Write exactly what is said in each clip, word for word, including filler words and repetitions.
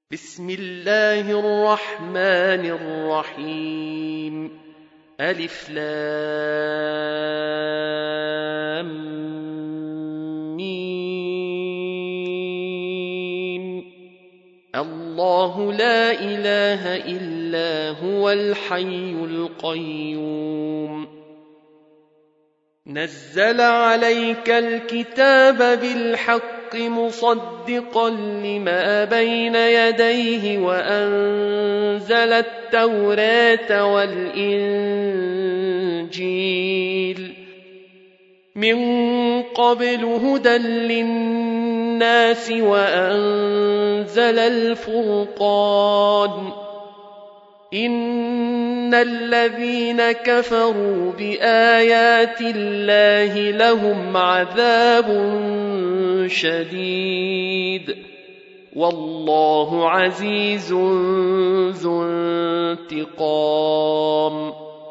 بسم الله الرحمن الرحيم ألف لام ميم الله لا إله إلا هو الحي القيوم نزل عليك الكتاب بالحق مصدقا لما بين يديه وأنزل التوراة والإنجيل من قبل هدى للناس وأنزل الفرقان إن الذين كفروا بآيات الله لهم عذاب شديد والله عزيز ذو انتقام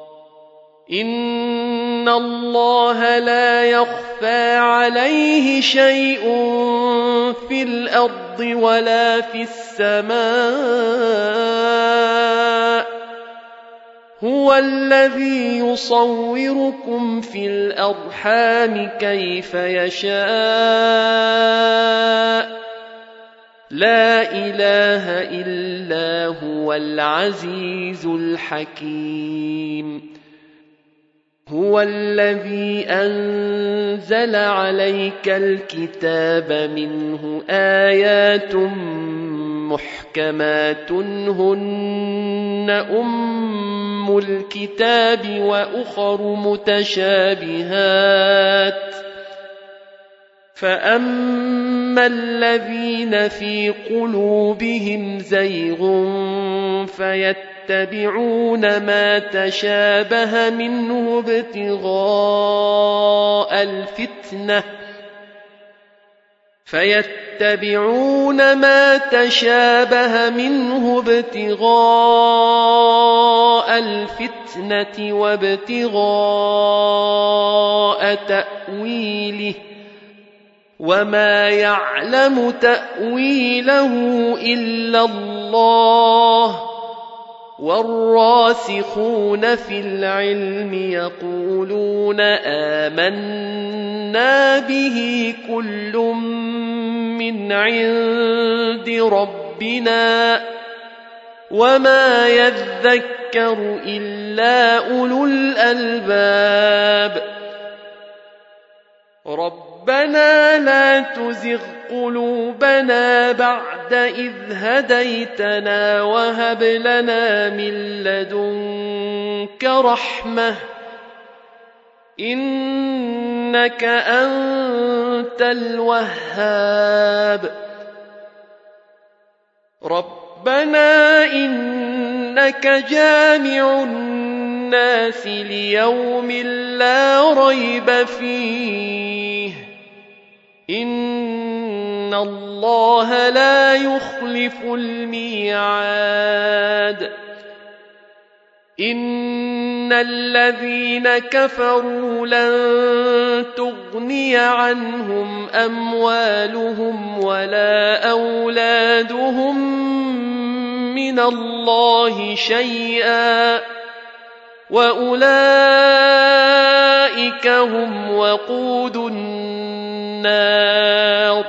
إن الله لا يخفى عليه شيء في الأرض ولا في السماء هو الذي يصوركم في الأرحام كيف يشاء لا إله إلا هو العزيز الحكيم هو الذي أنزل عليك الكتاب منه آيات محكمات هن أم الكتاب وأخر متشابهات فأما الذين في قلوبهم زيغ فيتبعون ما تشابه منه ابتغاء الفتنة فيتبعون ما تشابه منه ابتغاء الفتنة وابتغاء تأويله وما يعلم تأويله إلا الله والراسخون في العلم يقولون آمنا به كل من عند ربنا وما يذكر إلا أولو الألباب ربنا لا تزغ قلوبنا بعد إذ هديتنا وهب لنا من لدنك رحمة إنك أنت الوهاب ربنا إنك جامع الناس ليوم لا ريب فيه إن الله لا يخلف الميعاد إن الذين كفروا لن تغني عنهم أموالهم ولا أولادهم من الله شيئا وأولئك هم وقود النار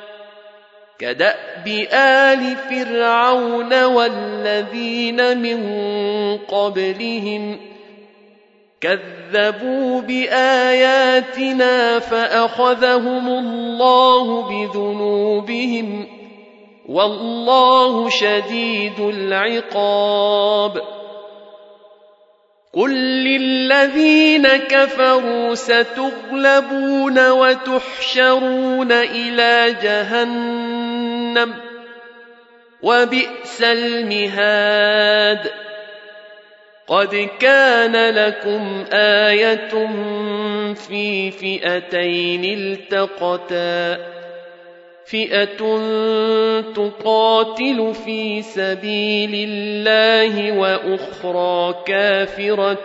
كدأب آل فرعون والذين من قبلهم كذبوا بآياتنا فأخذهم الله بذنوبهم والله شديد العقاب قل للذين كفروا ستغلبون وتحشرون إلى جهنم وبئس المهاد قد كان لكم آية في فئتين التقتا فئة تقاتل في سبيل الله وأخرى كافرة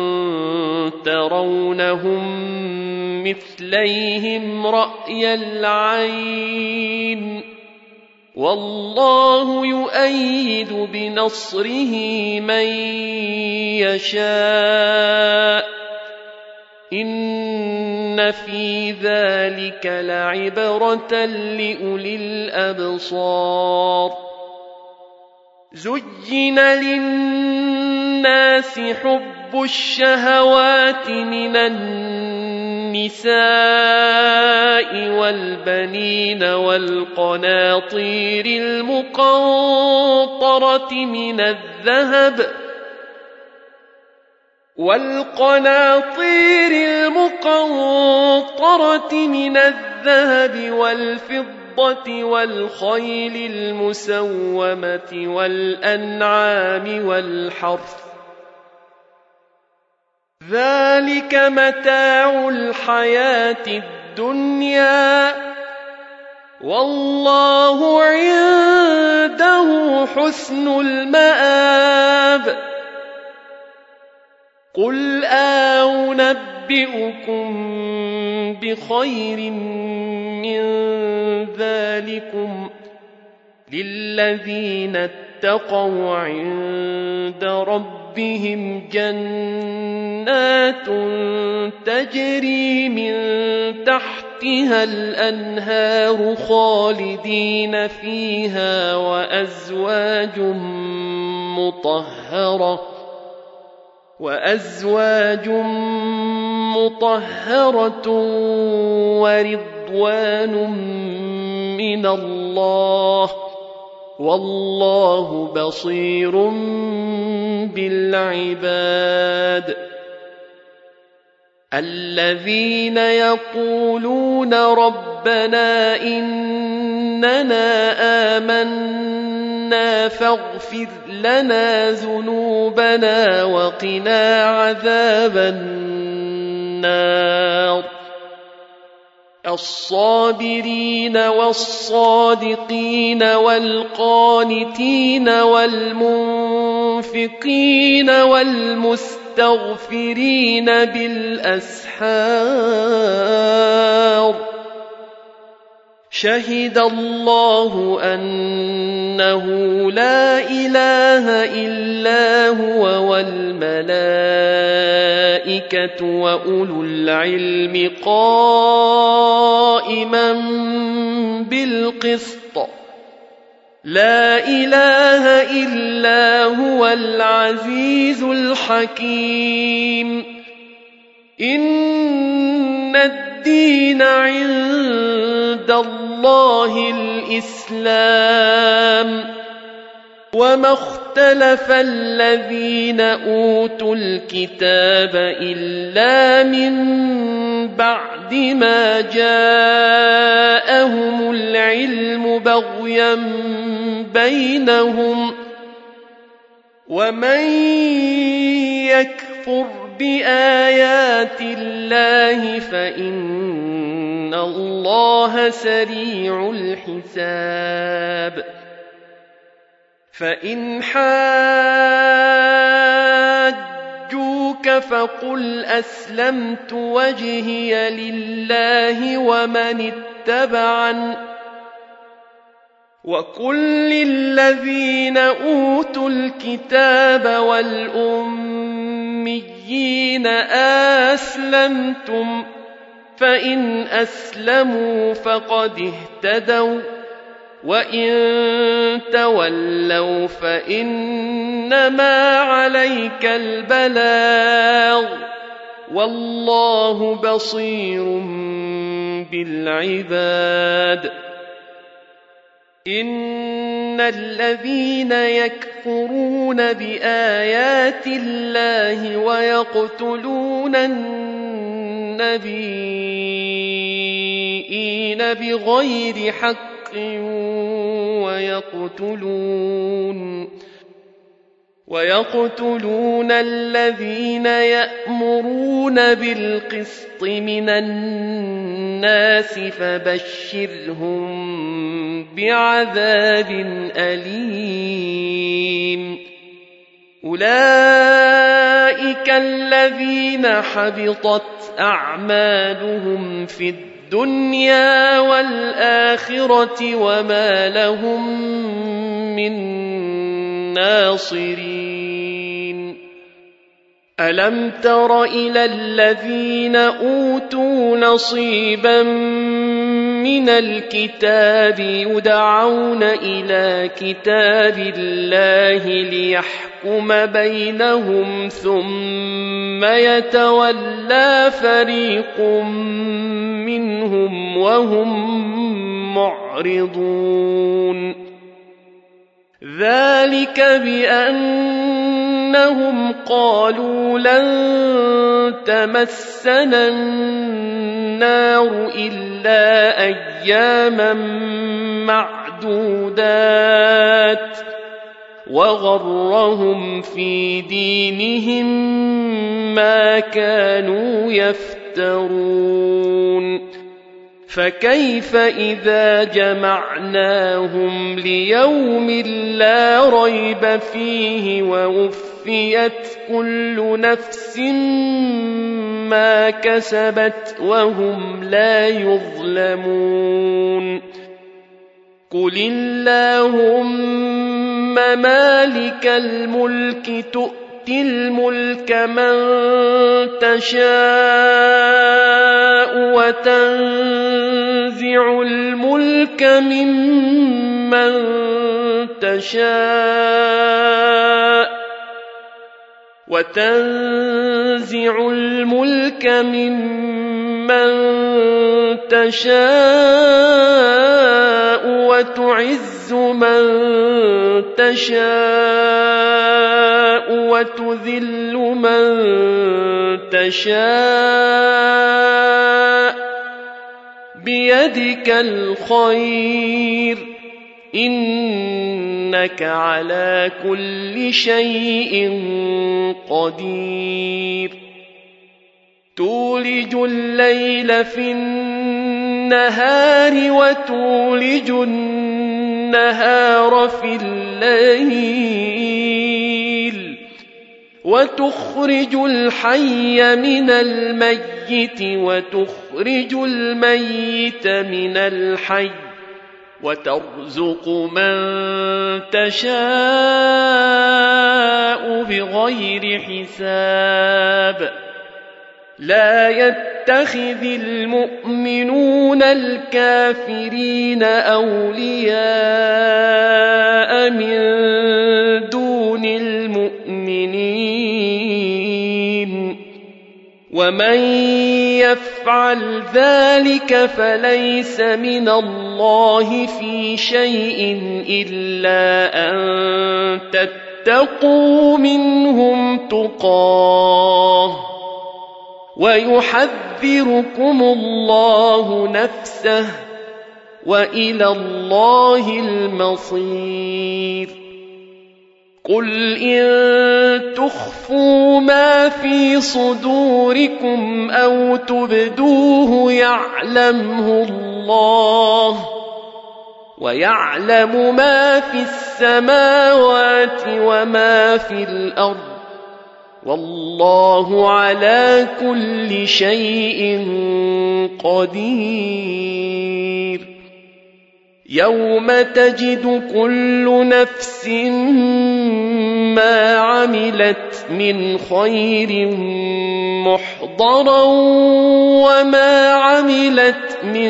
ترونهم مثليهم رأي العين والله يؤيد بنصره من يشاء إن في ذلك لعبرة لأولي الأبصار زين للناس حب الشهوات من النساء والبنين والقناطير المقنطرة من الذهب والقناطير المقنطرة من الذهب والفضة والخيل المسومة والأنعام والحرث ذلك متاع الحياة الدنيا والله عنده حسن المآب قل أنبئكم بخير من ذلكم للذين اتقوا عند ربهم جنات تجري من تحتها الأنهار خالدين فيها وأزواج مطهرة وأزواج مطهرة ورضوان من الله والله بصير بالعباد الذين يقولون ربنا إننا آمنا فاغفر لنا ذنوبنا وقنا عذاب النار الصابرين والصادقين والقانتين والمنفقين والمستغفرين بالأسحار شهد الله أنه لا إله إلا هو والملائكة وأولو العلم قائما بالقسط لا إله إلا هو العزيز الحكيم إن الدين عند الله الإسلام وما اختلف الذين أوتوا الكتاب إلا من بعد ما جاءهم العلم بغيا بينهم ومن يكفر بآيات الله فإن الله سريع الحساب فإن حاجوك فقل أسلمت وجهي لله ومن اتبعن وقل للذين أوتوا الكتاب والأميين أسلمتم فإن أسلموا فقد اهتدوا وإن تولوا فإنما عليك البلاغ والله بصير بالعباد إن الذين يكفرون بآيات الله ويقتلون النبيين بغير حق ويقتلون ويقتلون الذين يأمرون بالقسط من الناس فبشرهم بعذاب أليم أولئك الذين حبطت أعمالهم في الدنيا الدنيا والآخرة وما لهم من ناصرين ألم تر إلى الذين أوتوا نصيبا من الكتاب يدعون إلى كتاب الله ليحكم بينهم ثم يتولى فريق منهم وهم معرضون ذلك بأنهم قالوا لن تمسنا النار إلا أياما معدودات وغرهم في دينهم ما كانوا يفترون فكيف إذا جمعناهم ليوم لا ريب فيه ووفيت كل نفس ما كسبت وهم لا يظلمون قل اللهم مالك الملك تؤتي الملك من تشاء وتنزع الملك ممن تشاء وتنزع الملك ممن تشاء وتعز من تشاء وتذل من تشاء بيدك الخير إنك على كل شيء قدير تولج الليل في النهار وتولج النهار في الليل وتخرج الحي من الميت وتخرج الميت من الحي وترزق من تشاء بغير حساب لا يتخذ المؤمنون الكافرين أولياء من دون المؤمنين ومن يفعل ذلك فليس من الله في شيء إلا أن تتقوا منهم تقاه ويحذركم الله نفسه وإلى الله المصير قل إن تخفوا ما في صدوركم أو تبدوه يعلمه الله ويعلم ما في السماوات وما في الأرض والله على كل شيء قدير يوم تجد كل نفس ما عملت من خير محضرا وما عملت من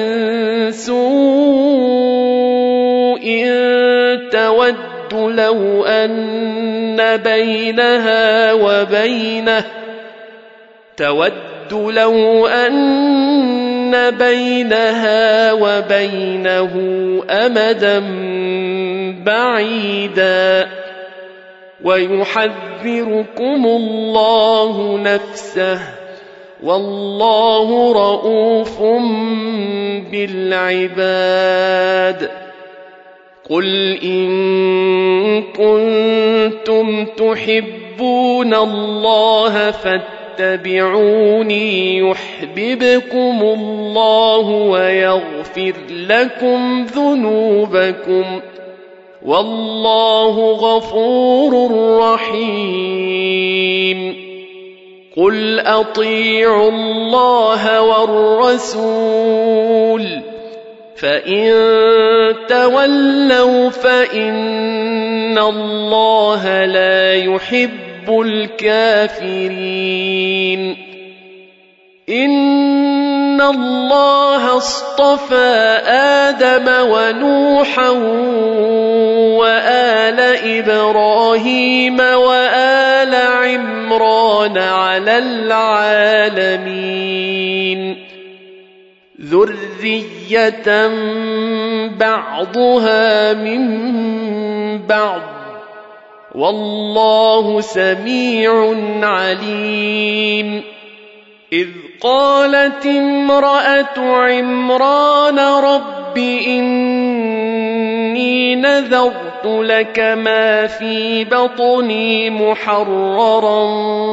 سوء تود لو أن بينها وبينه تود لو أن بينها وبينه أمدا بعيدا ويحذركم الله نفسه والله رؤوف بالعباد قل إن كنتم تحبون الله فاتبعوني يحببكم الله ويغفر لكم ذنوبكم والله غفور رحيم قل أطيعوا الله والرسول فإن تولوا فإن الله لا يحب الكافرين إن الله اصطفى آدم ونوحا وآل إبراهيم وآل عمران على العالمين ذرية بعضها من بعض والله سميع عليم إذ قالت امرأة عمران رب إني نذرت لك ما في بطني محررا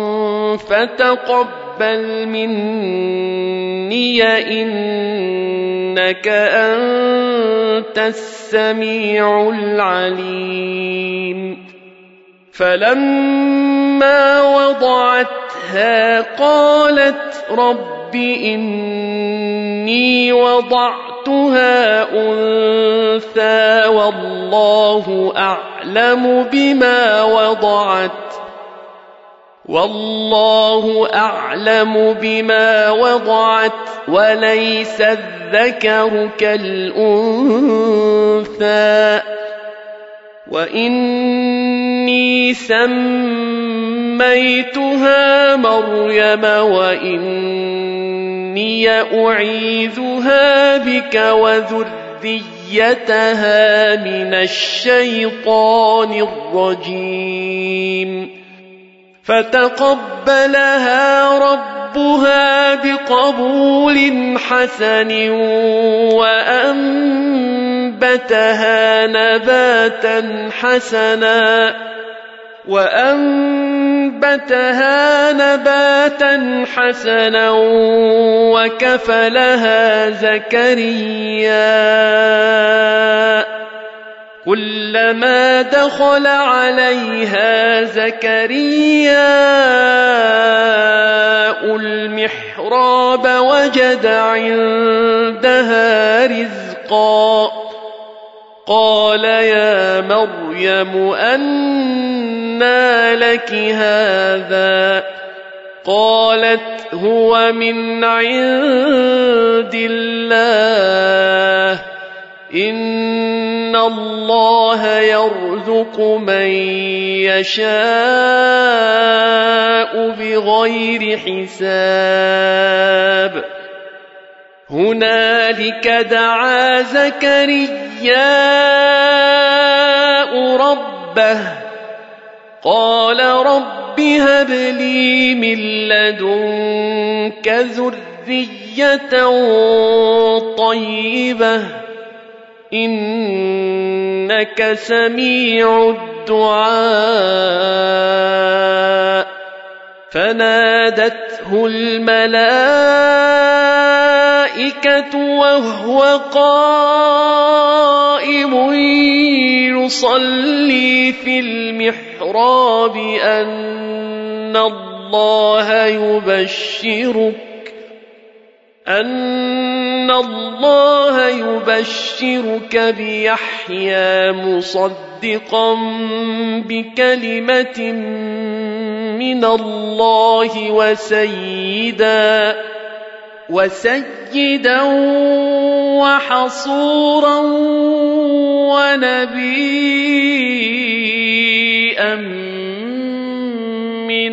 فتقبل مني إنك أنت السميع العليم فلما وضعتها قالت رب إني وضعتها أنثى والله أعلم بما وضعت والله أعلم بما وضعت وليس الذكر كالأنثى وإني سميتها مريم وإني أعيذها بك وذريتها من الشيطان الرجيم فتقبلها ربها بقبول حسن وأنبتها نباتا حسنا وأنبتها نباتا حسنا وكفلها زكريا كلما دخل عليها زكريا المحراب وجد عندها رزقا قال يا مريم أنى لك هذا قالت هو من عند الله إن الله يرزق من يشاء بغير حساب هنالك دعا زكرياء ربه قال رب هب لي من لدنك ذرية طيبة إنك سميع الدعاء فنادته الملائكة وهو قائم يصلي في المحراب أن الله يبشرك أن الله يبشرك بيحيى مصدقا بكلمة من الله وسيدا وسيدا وحصورا ونبيا من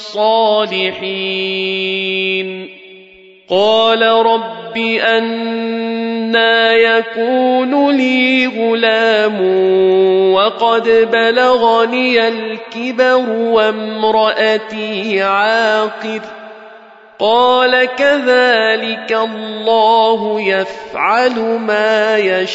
الصالحين قال رب أنى يكون لي غلام وقد بلغني الكبر وامرأتي عاقر قال كذلك الله يفعل ما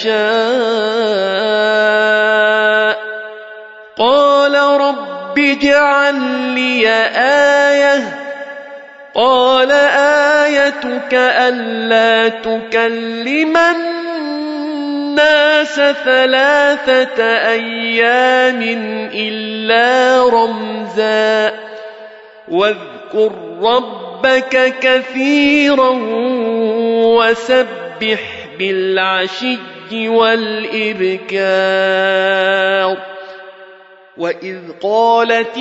يشاء قال رب اجعل لي آية قال آيتك ألا تكلم الناس ثلاثة أيام إلا رمزا واذكر ربك كثيرا وسبح بالعشي والإبكار وإذ قالت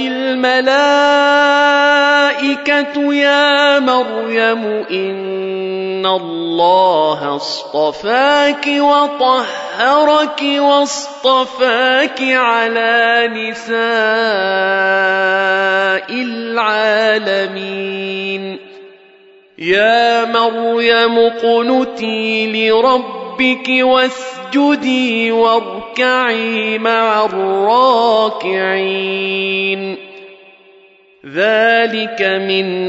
الملائكة يا مريم إن الله اصطفاك وطهرك واصطفاك على نساء العالمين يا مريم اقنتي لربك واسجدي واركعي مع الراكعين ذلك من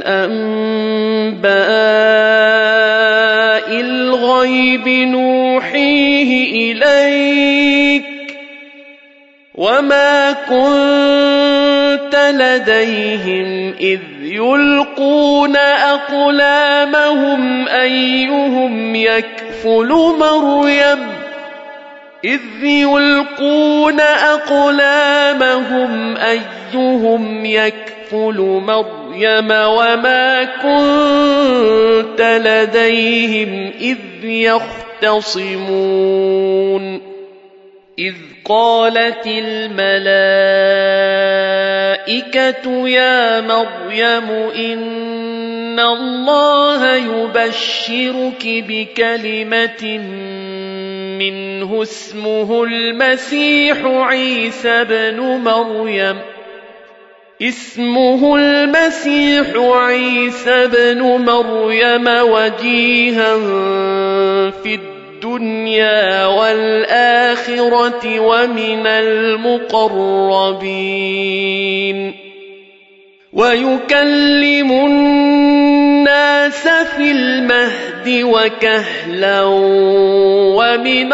أنباء الغيب نوحيه إليك وما كنت لديهم إذ يلقون أقلامهم أيهم يكفل مريم إذ يلقون أقلامهم أيهم يكفل مريم وما كنت لديهم إذ يختصمون إذ قالت الملائكة يا مريم إن الله يبشرك بكلمة منه اسمه المسيح عيسى بن مريم اسمه المسيح عيسى بن مريم وجيها في الدنيا والآخرة ومن المقربين ويكلم الناس في المهد وكهلا ومن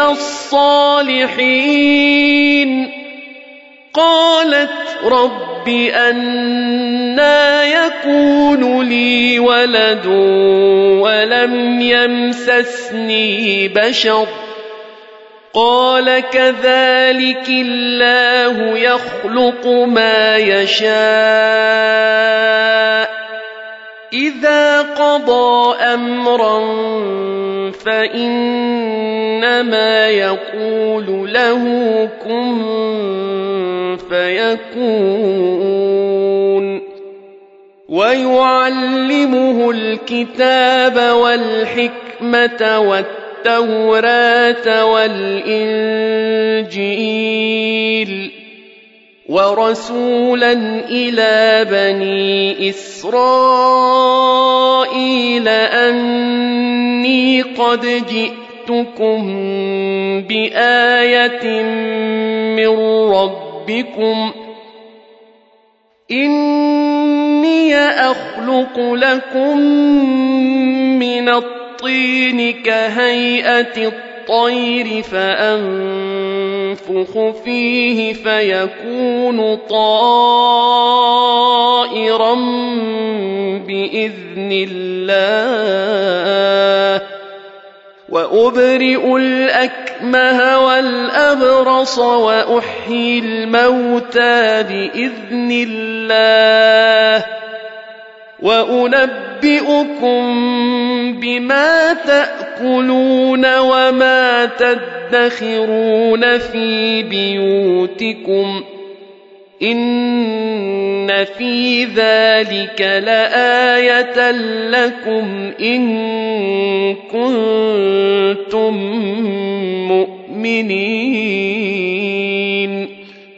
الصالحين قالت رب أنى يكون لي ولد ولم يمسسني بشر قال كذلك الله يخلق ما يشاء إذا قضى أمرا فإنما يقول له كن فيكون ويعلمه الكتاب والحكمة والتوراة والإنجيل ورسولا إلى بني إسرائيل أني قد جئتكم بآية من ربكم إني أخلق لكم من الطين كهيئة الطير فأنفخ فيه فيكون طائرا بإذن الله وأبرئ الأكمه والأبرص وأحيي الموتى بإذن الله وأنبئكم بما تأكلون وما تدخرون في بيوتكم إن في ذلك لآية لكم إن كنتم مؤمنين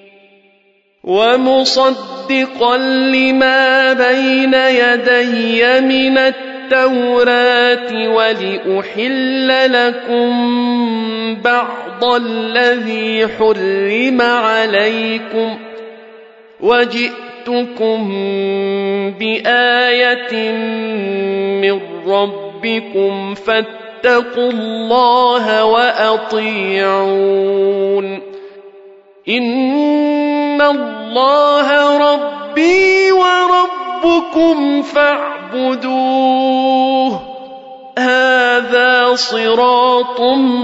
ومصدقا لما بين يدي من التوراة ولأحل لكم بعض الذي حرم عليكم وجئتكم بآية من ربكم فاتقوا الله وأطيعون إن الله ربي وربكم فاعبدوه هذا صراط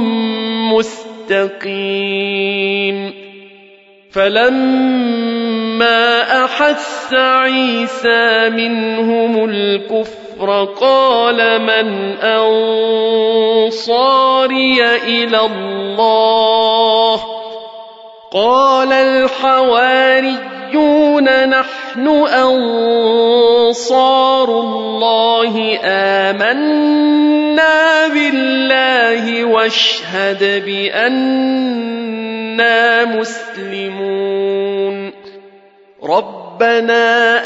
مستقيم فلما فلما أحس عيسى منهم الكفر قال من أنصاري إلى الله قال الحواريون نحن أنصار الله آمنا بالله واشهد بأننا مسلمون ربنا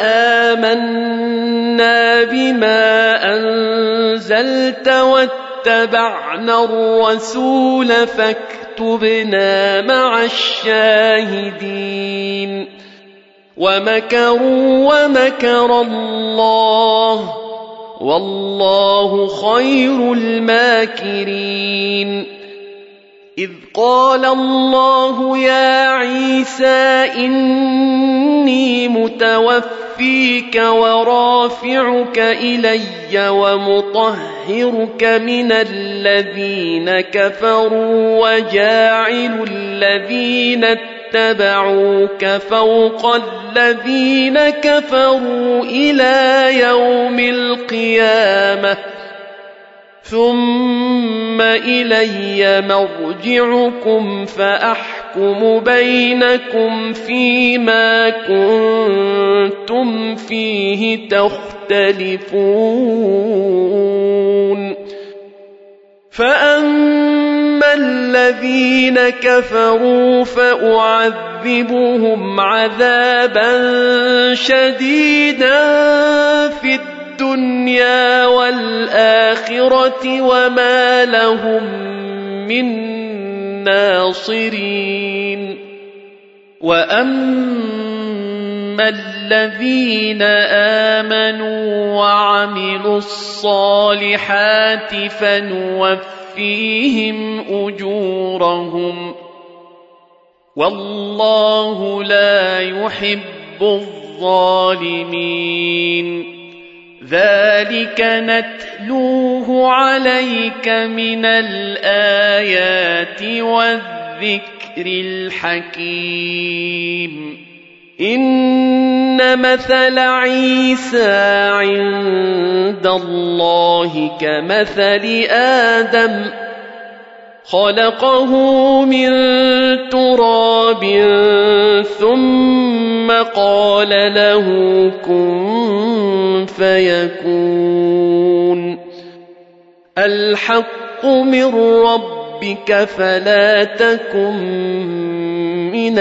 آمنا بما أنزلت واتبعنا الرسول فاكتبنا مع الشاهدين ومكروا ومكر الله والله خير الماكرين إذ قال الله يا عيسى إني متوفيك ورافعك إلي ومطهرك من الذين كفروا وجاعل الذين اتبعوك فوق الذين كفروا إلى يوم القيامة ثم إلي مرجعكم فأحكم بينكم فيما كنتم فيه تختلفون فأما الذين كفروا فأعذبهم عذابا شديدا في الدنيا والآخرة وما لهم من ناصرين وأما الذين آمنوا وعملوا الصالحات فنوفيهم أجورهم والله لا يحب الظالمين ذلك نتلوه عليك من الآيات والذكر الحكيم إن مثل عيسى عند الله كمثل آدم خلقه من تراب ثم قال له كن فيكون الحق من ربك فلا تكن من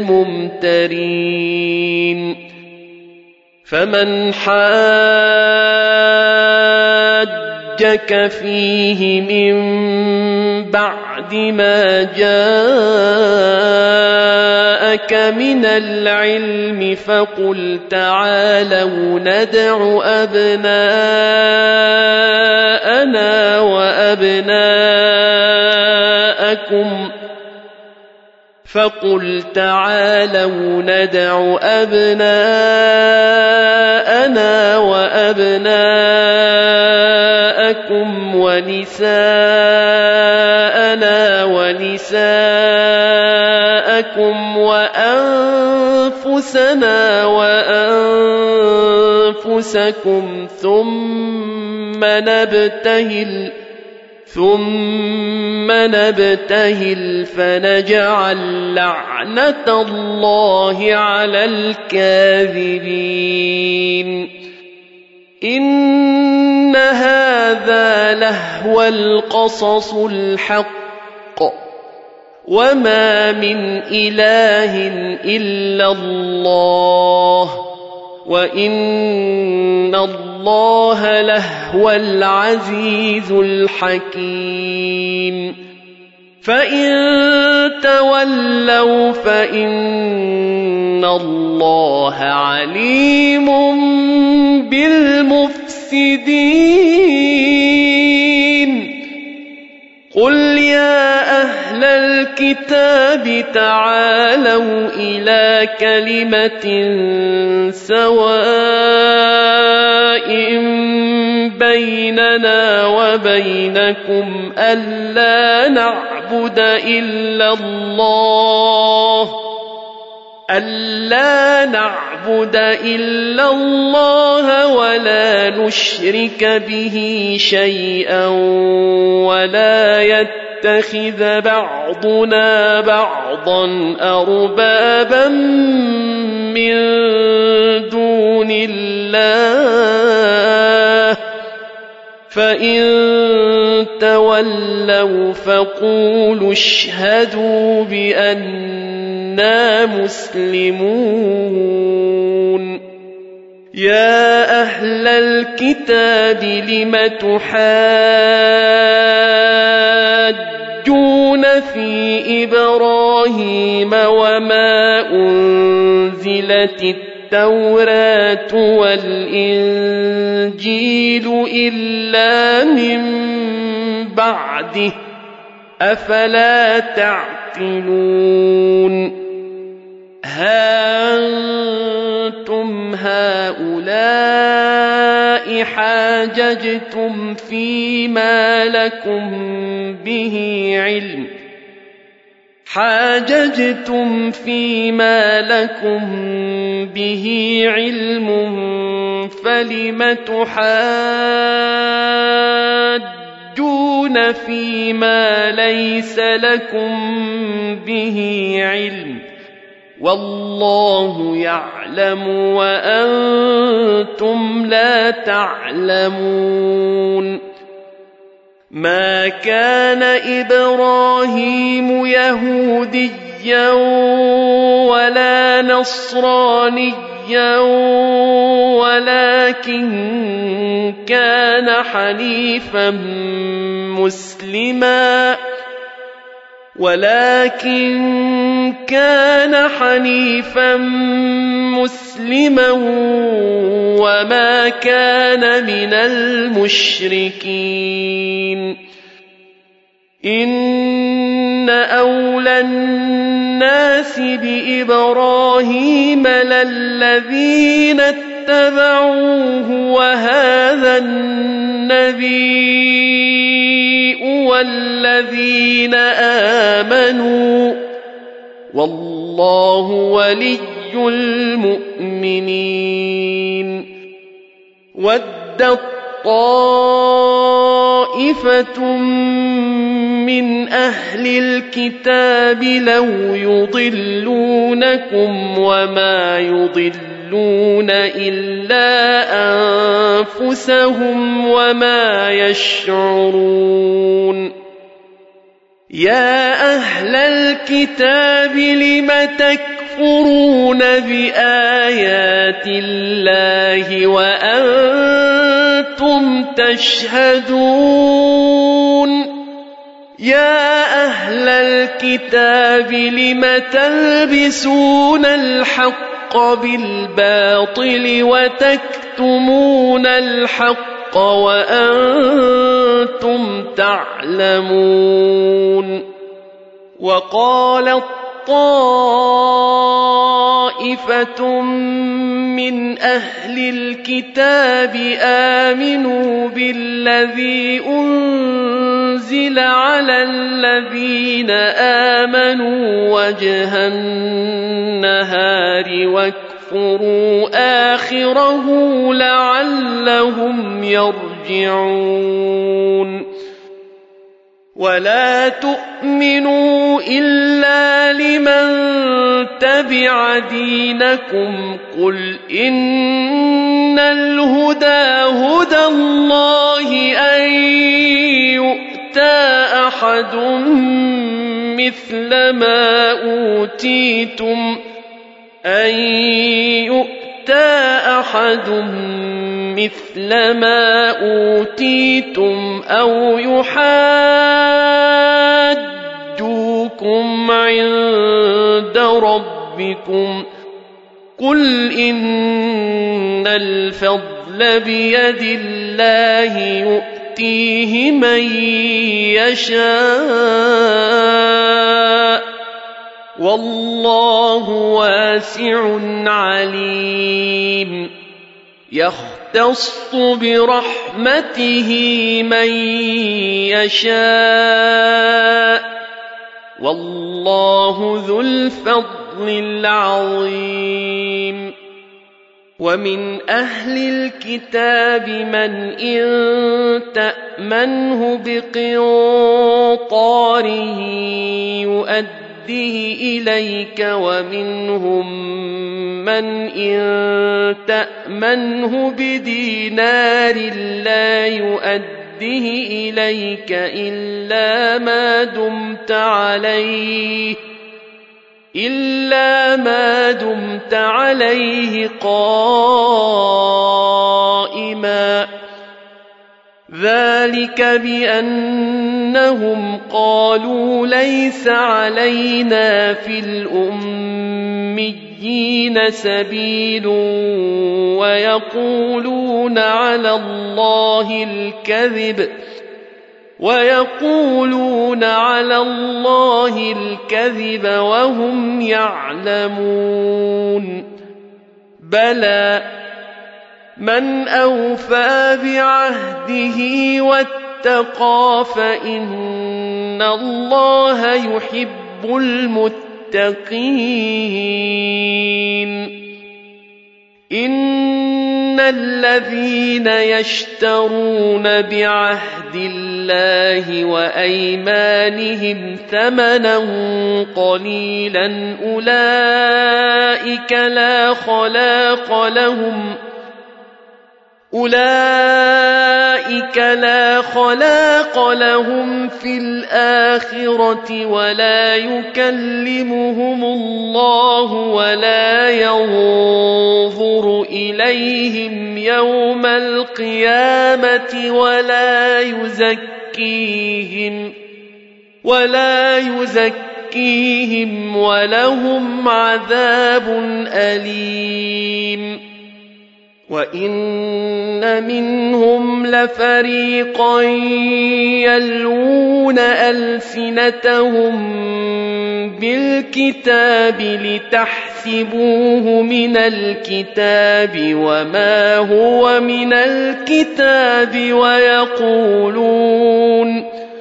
الممترين فمن حاجك فيه من بعد ما جاءك من العلم فقل تعالوا ندع أبناءنا وأبناءكم فقل تعالوا ندع أبناءنا وأبناءكم ونساءنا ونساءكم وأنفسنا وأنفسكم ثم نبتهل ثم نبتهل فنجعل لعنة الله على الكاذبين إن هذا لهو القصص الحق وما من إله إلا الله وإن الله لهو العزيز الحكيم فإن تولوا فإن الله عليم بالمفسدين قل يا أهل الكتاب تعالوا إلى كلمة سواء بيننا وبينكم ألا نعبد إلا الله ألا نعبد إلا الله ولا نشرك به شيئا ولا يتخذ بعضنا بعضا أربابا من دون الله فإن تولوا فقولوا اشهدوا بأننا مسلمون يا أهل الكتاب لم تحاجون في إبراهيم وما أنزلت التوراة والإنجيل إلا من بعده أفلا تعقلون ها أنتم هؤلاء حاججتم فيما لكم به علم حاججتم فيما لكم به علم فلم تحاجون فيما ليس لكم به علم والله يعلم وأنتم لا تعلمون ما كان إبراهيم يهوديا ولا نصرانيا ولكن كان حنيفا مسلما ولكن كان حنيفا مسلما وما كان من المشركين إن أولى الناس بإبراهيم للذين اتبعوه وهذا النبي والذين آمنوا والله ولي المؤمنين ودت طائفة من أهل الكتاب لو يضلونكم وما يضلون إلا أنفسهم وما يشعرون يا أهل الكتاب لم تكفرون بآيات الله وأنتم تشهدون يا أهل الكتاب لم تلبسون الحق بالباطل وتكتمون الحق وأنتم تعلمون وقالت طائفة من أهل الكتاب آمنوا بالذي أنزل على الذين آمنوا وجه النهار واكفروا آخره لعلهم يرجعون ولا تؤمنوا إلا لمن تبع دينكم قل إن الهدى هدى الله أن يؤتى أحد مثل ما أوتيتم أن يؤتى أحد مثل ما أوتيتم أو يحاجوكم عند ربكم قل إن الفضل بيد الله يؤتيه من يشاء والله واسع عليم يختص برحمته من يشاء والله ذو الفضل الفضل العظيم ومن أهل الكتاب من إن تأمنه بقنطار يؤديه إليك ومنهم من إن تأمنه بدينار لا يؤديه إليك إلا ما دمت عليه إلا ما دمت عليه قائما ذلك بأنهم قالوا ليس علينا في الأميين سبيل ويقولون على الله الكذب ويقولون على الله الكذب وهم يعلمون بلى من أوفى بعهده واتقى فإن الله يحب المتقين إن الذين يشترون بعهد الله وأيمانهم ثمنا قليلا أولئك لا خلاق لهم أولئك لا خلاق لهم في الآخرة ولا يكلمهم الله ولا ينظر إليهم يوم القيامة ولا يزكيهم ولا يزكيهم ولهم عذاب أليم وإن منهم لفريقا يلوون ألسنتهم بالكتاب لتحسبوه من الكتاب وما هو من الكتاب ويقولون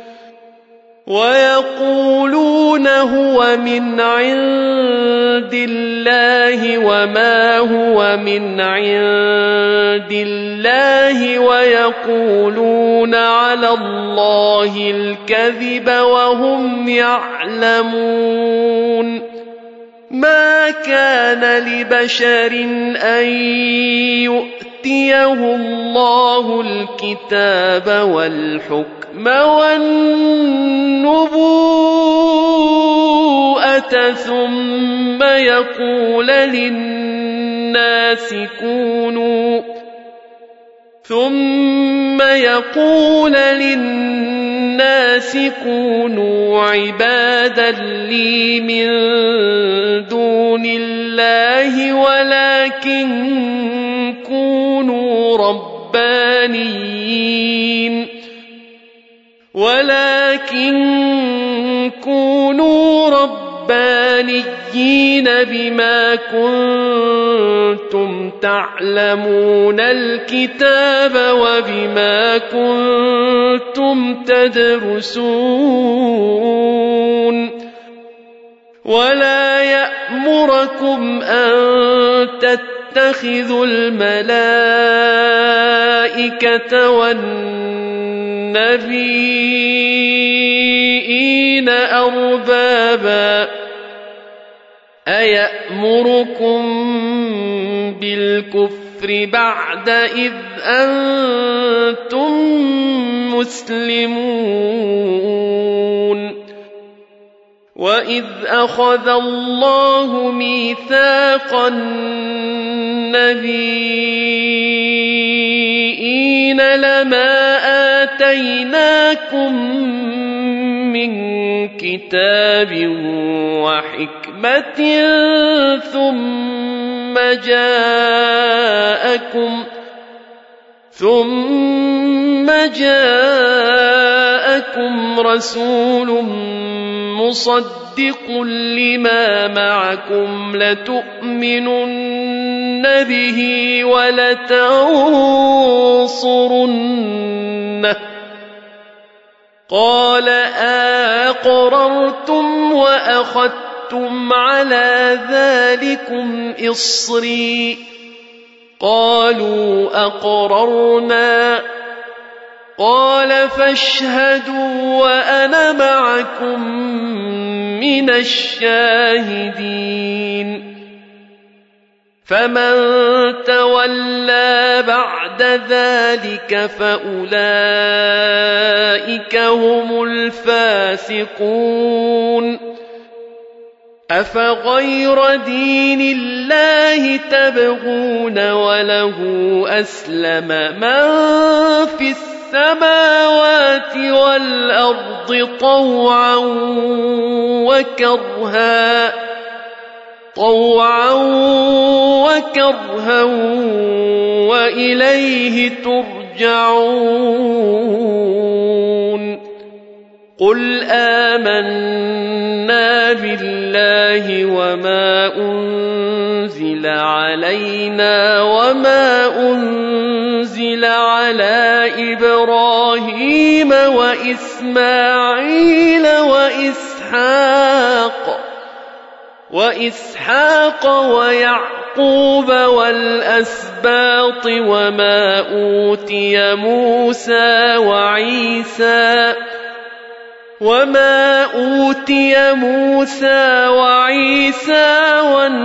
ويقولون هو من عند الله وما هو من عند الله ويقولون على الله الكذب وهم يعلمون ما كان لبشر أن يؤتيه الله الكتاب والحكم والنبوءة ثم يقول للناس كونوا ثم يقول للناس كونوا عبادا لي من دون الله ولكن كونوا ربانيين ولكن كونوا ربانيين بما كنتم تعلمون الكتاب وبما كنتم تدرسون ولا يأمركم أن تتخذوا الملائكة والنبيين أربابا أيأمركم بالكفر بعد إذ أنتم مسلمون وإذ أخذ الله ميثاق النبيين لما آتيناكم من كتاب وحكمة ثم جاءكم ثم جاءكم رسول مصدق لما معكم لتؤمنن به ولتنصرنه قال أقررتم وأخذتم أخذتم على ذلكم إصري قالوا أقررنا قال فاشهدوا وأنا معكم من الشاهدين فمن تولى بعد ذلك فأولئك هم الفاسقون أفغير دين الله تبغون وله أسلم من في السماوات والأرض طوعا وكرها طوعا وكرها وإليه ترجعون قل آمنا بالله وما أنزل علينا وما أنزل على إبراهيم وإسماعيل وإسحاق وإسحاق ويعقوب والأسباط وما أوتي موسى وعيسى وما أوتي موسى وعيسى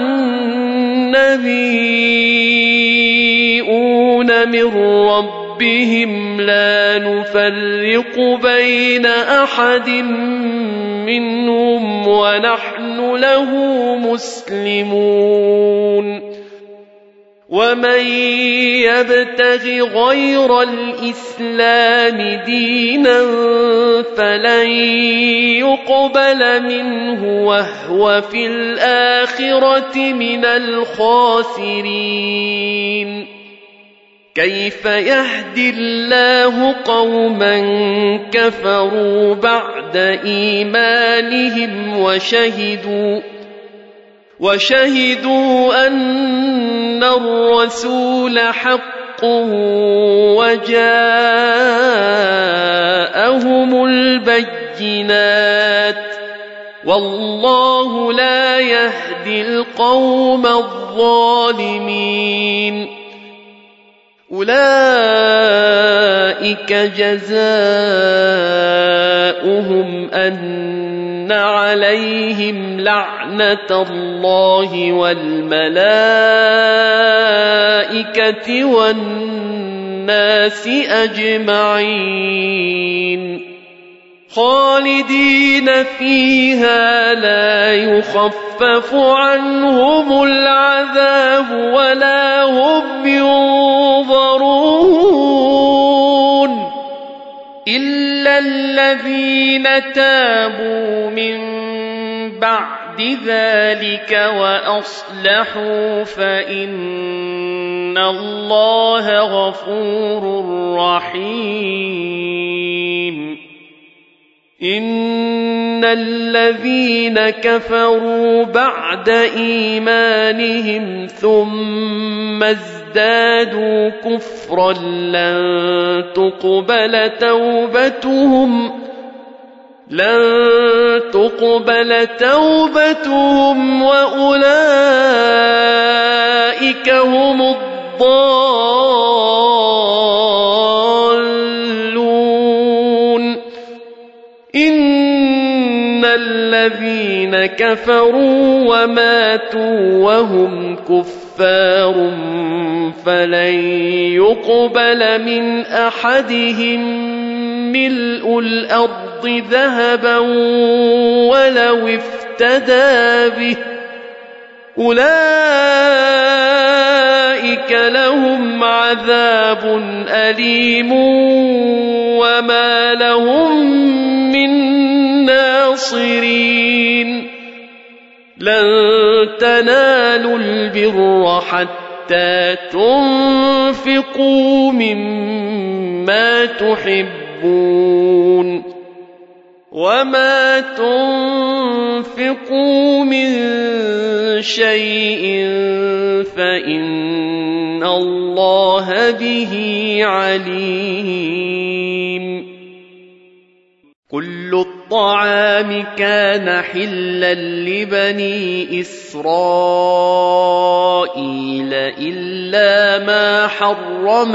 والنبيون من ربهم لا نفرق بين أحد منهم ونحن له مسلمون ومن يبتغ غير الإسلام دينا فلن يقبل منه وهو في الآخرة من الخاسرين كيف يهدي الله قوما كفروا بعد إيمانهم وشهدوا وشهدوا أن الرسول حق وجاءهم البينات والله لا يهدي القوم الظالمين أولئك جزاؤهم أن عليهم لعنة الله والملائكة والناس أجمعين خالدين فيها لا يخفف عنهم العذاب ولا هم ينظرون إلا الذين تابوا من بعد ذلك وأصلحوا فإن الله غفور رحيم إن الذين كفروا بعد إيمانهم ثم ازدادوا كفرا لن تقبل توبتهم لن تقبل توبتهم وأولئك هم الضالون إن الذين كفروا وماتوا وهم كفار فلن يقبل من أحدهم ملء الأرض ذهبا ولو افتدى به أولئك لهم عذاب أليم وما لهم من ناصرين لن تنالوا البر حتى تنفقوا مما تحبون وما تنفقوا من شيء فإن الله به عليم كل الطعام كان حلا لبني إسرائيل إلا ما حرم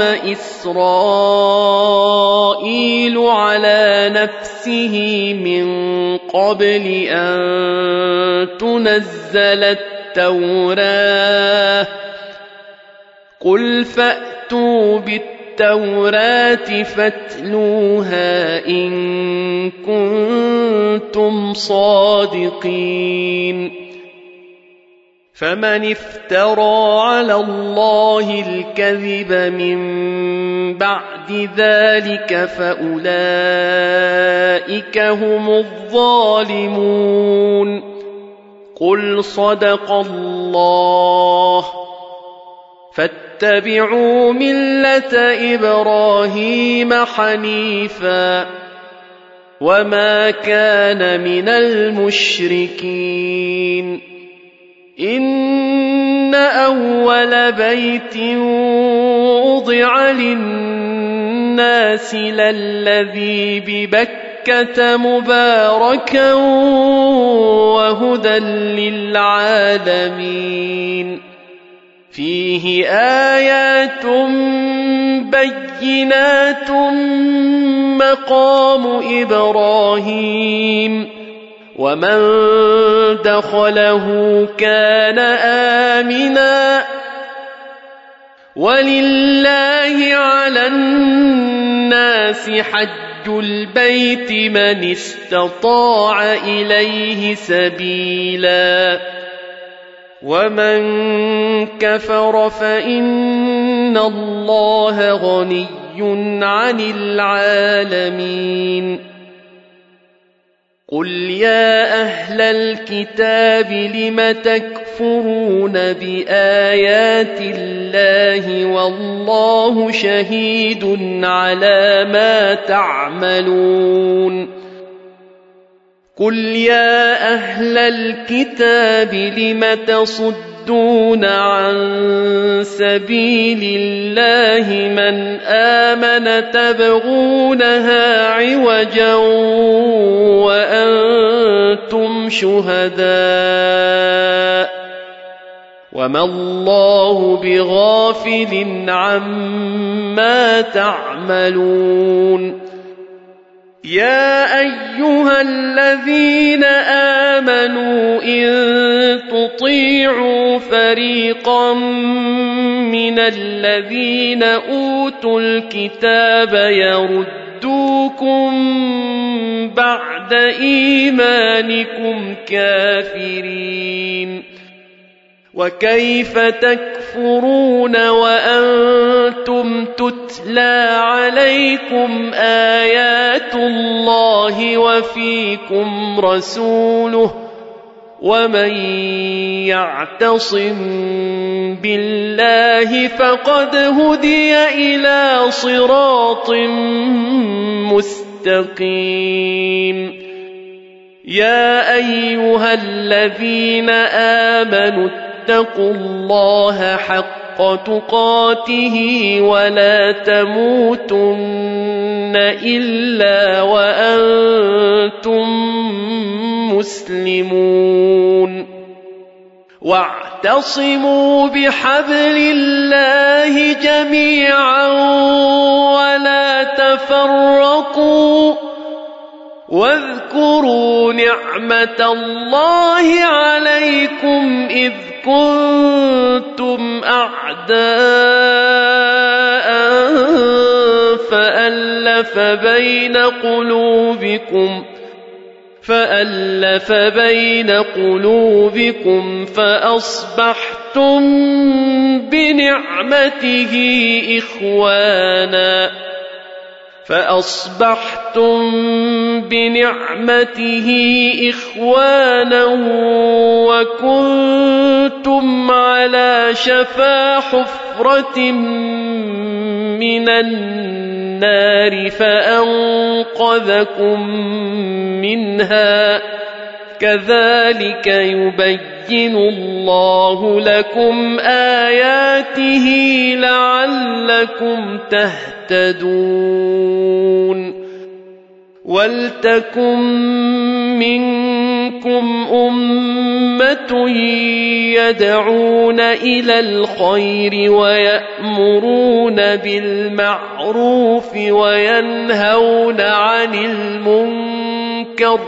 إسرائيل على نفسه من قبل أن تنزل التوراة قل فأتوا بالتوراة التوراة فاتلوها إن كنتم صادقين فمن افترى على الله الكذب من بعد ذلك فأولئك هم الظالمون قل صدق الله فاتبعوا ملة إبراهيم حنيفا وما كان من المشركين إن أول بيت وضع للناس للذي ببكة مباركا وهدى للعالمين فيه آيات بينات مقام إبراهيم ومن دخله كان آمنا ولله على الناس حج البيت من استطاع إليه سبيلا ومن كفر فإن الله غني عن العالمين قل يا أهل الكتاب لم تكفرون بآيات الله والله شهيد على ما تعملون قل يا أهل الكتاب لم تصدون عن سبيل الله من آمن تبغونها عوجا وأنتم شهداء وما الله بغافل عما تعملون يا أيها الذين آمنوا إن تطيعوا فريقا من الذين أوتوا الكتاب يردوكم بعد إيمانكم كافرين وكيف تكفرون وأنتم تتلى عليكم آيات الله وفيكم رسوله ومن يعتصم بالله فقد هدي إلى صراط مستقيم يا أيها الذين آمنوا اتقوا الله حق تقاته ولا تموتن إلا وأنتم مسلمون واعتصموا بحبل الله جميعا ولا تفرقوا واذكروا نعمة الله عليكم إذ كنتم أعداء فألف بين قلوبكم فألف بين قلوبكم فأصبحتم بنعمته إخوانا فأصبحتم بنعمته إخوانا وكنتم على شفا حفرة من النار فأنقذكم منها كذلك يبين الله لكم آياته لعلكم تهتدون وَلْتَكُن مِّنكُمْ أُمَّةٌ يَدْعُونَ إِلَى الْخَيْرِ وَيَأْمُرُونَ بِالْمَعْرُوفِ وَيَنْهَوْنَ عَنِ الْمُنكَرِ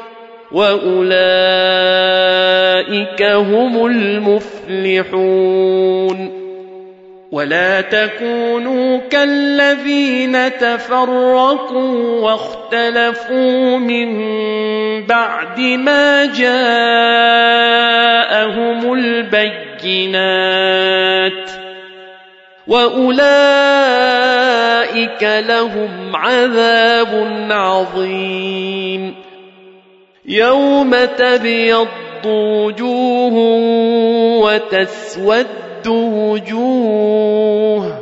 وَأُولَئِكَ هُمُ الْمُفْلِحُونَ وَلَا تَكُونُوا كَالَّذِينَ تَفَرَّقُوا وَاخْتَلَفُوا مِن بَعْدِ مَا جَاءَهُمُ الْبَيِّنَاتُ وَأُولَئِكَ لَهُمْ عَذَابٌ عَظِيمٌ يَوْمَ تَبْيَضُّ وُجُوهٌ وَتَسْوَدُّ وجوه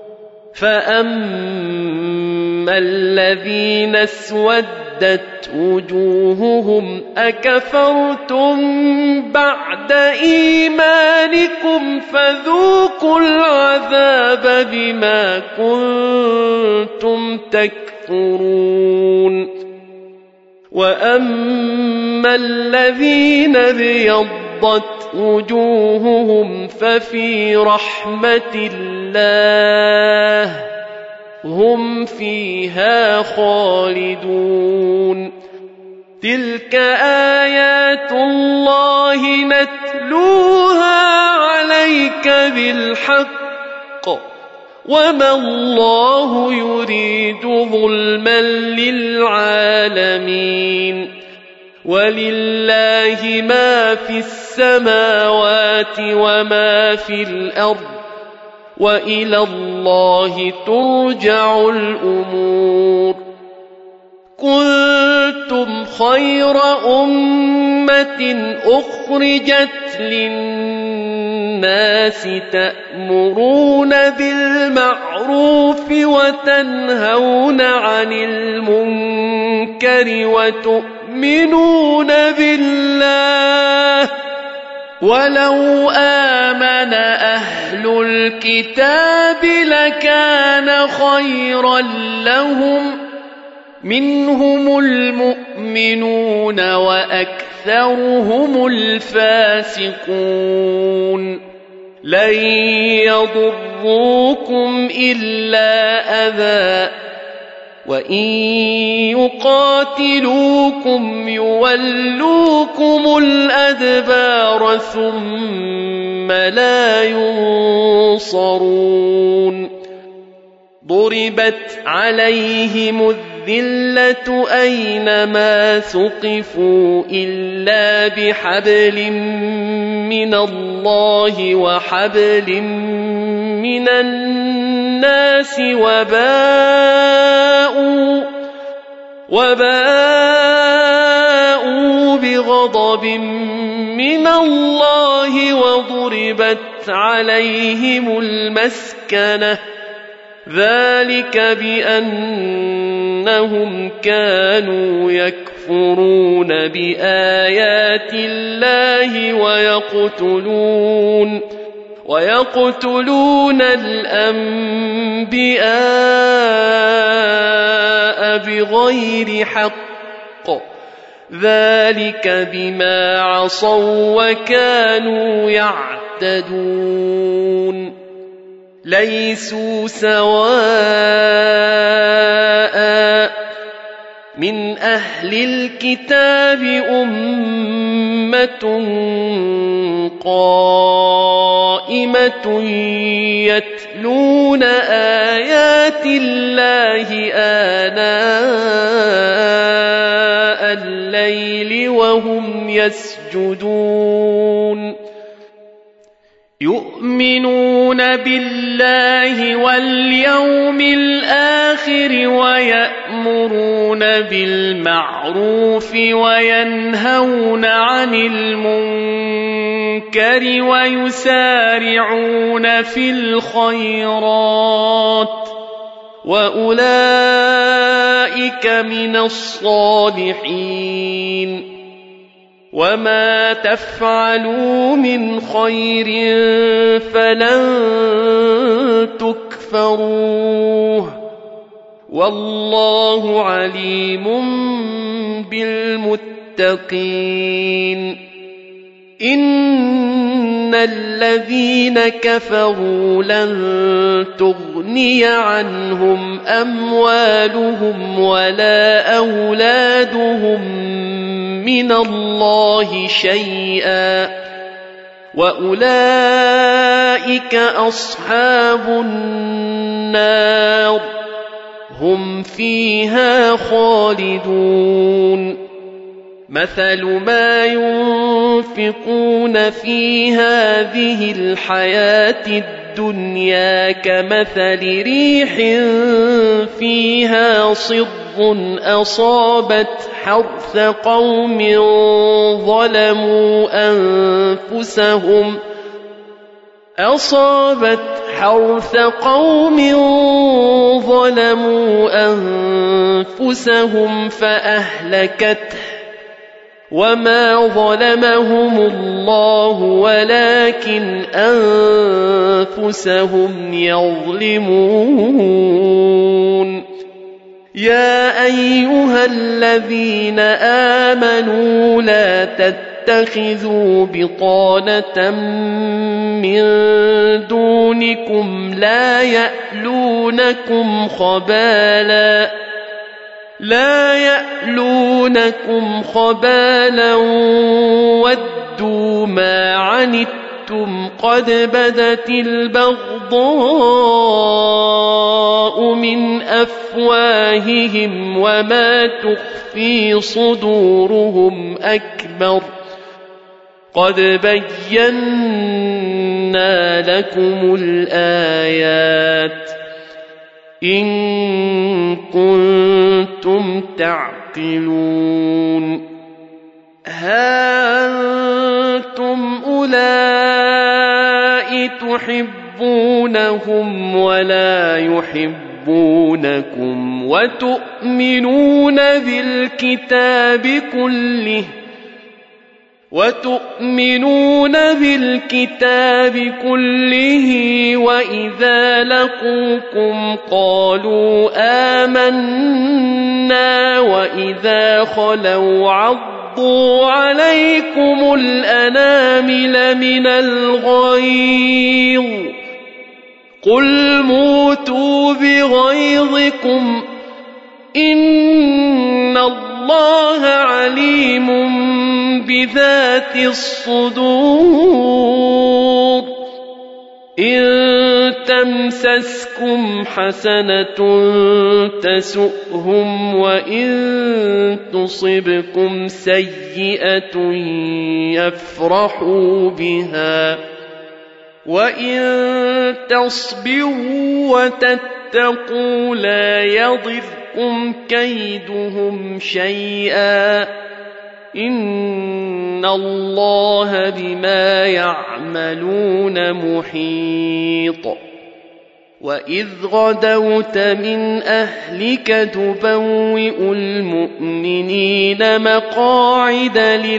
فأما الذين اسودت وجوههم أكفرتم بعد إيمانكم فذوقوا العذاب بما كنتم تكفرون وأما الذين ابيضت وجوههم ففي رحمة الله هم فيها خالدون تلك آيات الله نتلوها عليك بالحق وما الله يريد ظلما للعالمين ولله ما في السماوات وما في الأرض وإلى الله ترجع الأمور كنتم خير أمة أخرجت للناس تأمرون بالمعروف وتنهون عن المنكر وتؤمنون بالله ولو آمن أهل الكتاب لكان خيرا لهم منهم المؤمنون وأكثرهم الفاسقون لن يضروكم إلا أذى وإن يقاتلوكم يولوكم الأدبار ثم لا ينصرون ضربت عليهم الذلة أينما ثقفوا إلا بحبل من الله وحبل من الناس وباءوا وباءوا بغضب من الله وضربت عليهم المسكنة ذلك بأنهم كانوا يكفرون بآيات الله ويقتلون ويقتلون الأنبياء بغير حق ذلك بما عصوا وكانوا يعتدون ليسوا سواء من أهل الكتاب أمة قائمة يتلون آيات الله آناء الليل وهم يسجدون يؤمنون بالله واليوم الآخر ويأمرون بالمعروف وينهون عن المنكر ويسارعون في الخيرات وأولئك من الصالحين وما تفعلوا من خير فلن تكفروه والله عليم بالمتقين إن الذين كفروا لن تغني عنهم أموالهم ولا أولادهم من الله شيئا وأولئك أصحاب النار هم فيها خالدون مثل ما ينفقون في هذه الحياة الدنيا كمثل ريح فيها صر أصابت حرث قوم ظلموا أنفسهم أصابت حرث قوم ظلموا أنفسهم فأهلكته وما ظلمهم الله ولكن أنفسهم يظلمون يا أيها الذين آمنوا لا تتخذوا بطانة من دونكم لا يألونكم خبالا لا يألونكم خبالا ودوا ما عنتم قد بدت البغضاء من أفواههم وما تخفي صدورهم أكبر قد بينا لكم الآيات إن كنتم تعقلون ها أنتم أولئك تحبونهم ولا يحبونكم وتؤمنون بالكتاب كله وتؤمنون بالكتاب كله وإذا لقوكم قالوا آمنا وإذا خلوا عضوا عليكم الأنامل من الغيظ قل موتوا بغيظكم إن الله عليم بذات الصدور إن تمسسكم حسنة تسؤهم وإن تصبكم سيئة يفرحوا بها وإن تصبروا وتتقوا لا يضركم كيدهم شيئا إن الله بما يعملون محيط وإذ غدوت من أهلك تبوئ المؤمنين مقاعد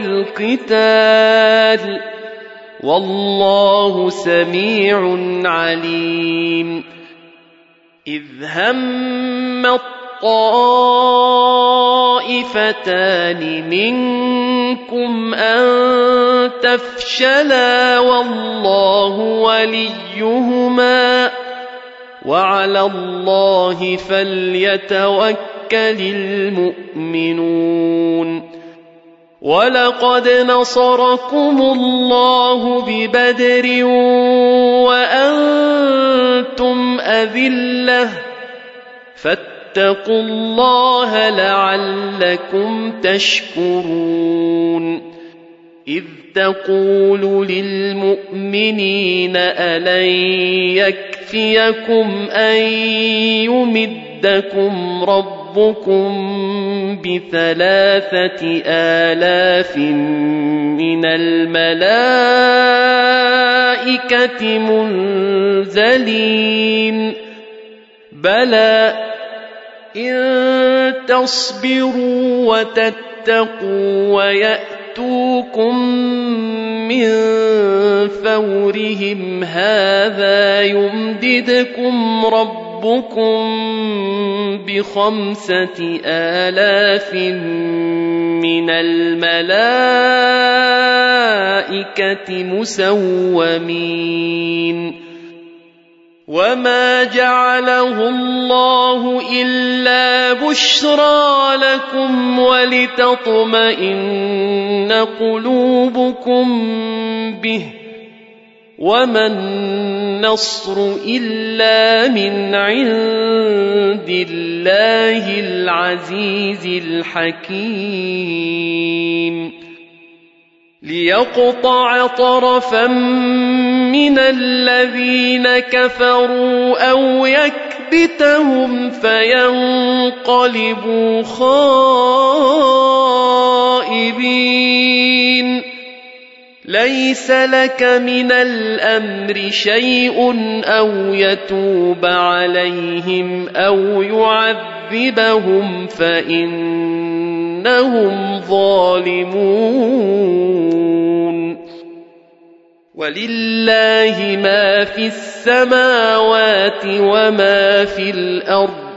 للقتال والله سميع عليم إذ هم الطائفتان منكم أن تفشلا والله وليهما وعلى الله فليتوكل المؤمنون ولقد نصركم الله ببدر وأنتم أذلة فاتقوا الله لعلكم تشكرون إذ تقول للمؤمنين ألن يكفيكم أن يمدكم ربكم بثلاثة آلاف من الملائكة منزلين بلى إن تصبروا وتتقوا ويأتوكم من فورهم هذا يمددكم ربكم قلوبكم بخمسة آلاف من الملائكة مسومين وما جعله الله إلا بشرى لكم ولتطمئن قلوبكم به وما النصر إلا من عند الله العزيز الحكيم ليقطع طرفا من الذين كفروا أو يكبتهم فينقلبوا خائبين ليس لك من الأمر شيء أو يتوب عليهم أو يعذبهم فإنهم ظالمون ولله ما في السماوات وما في الأرض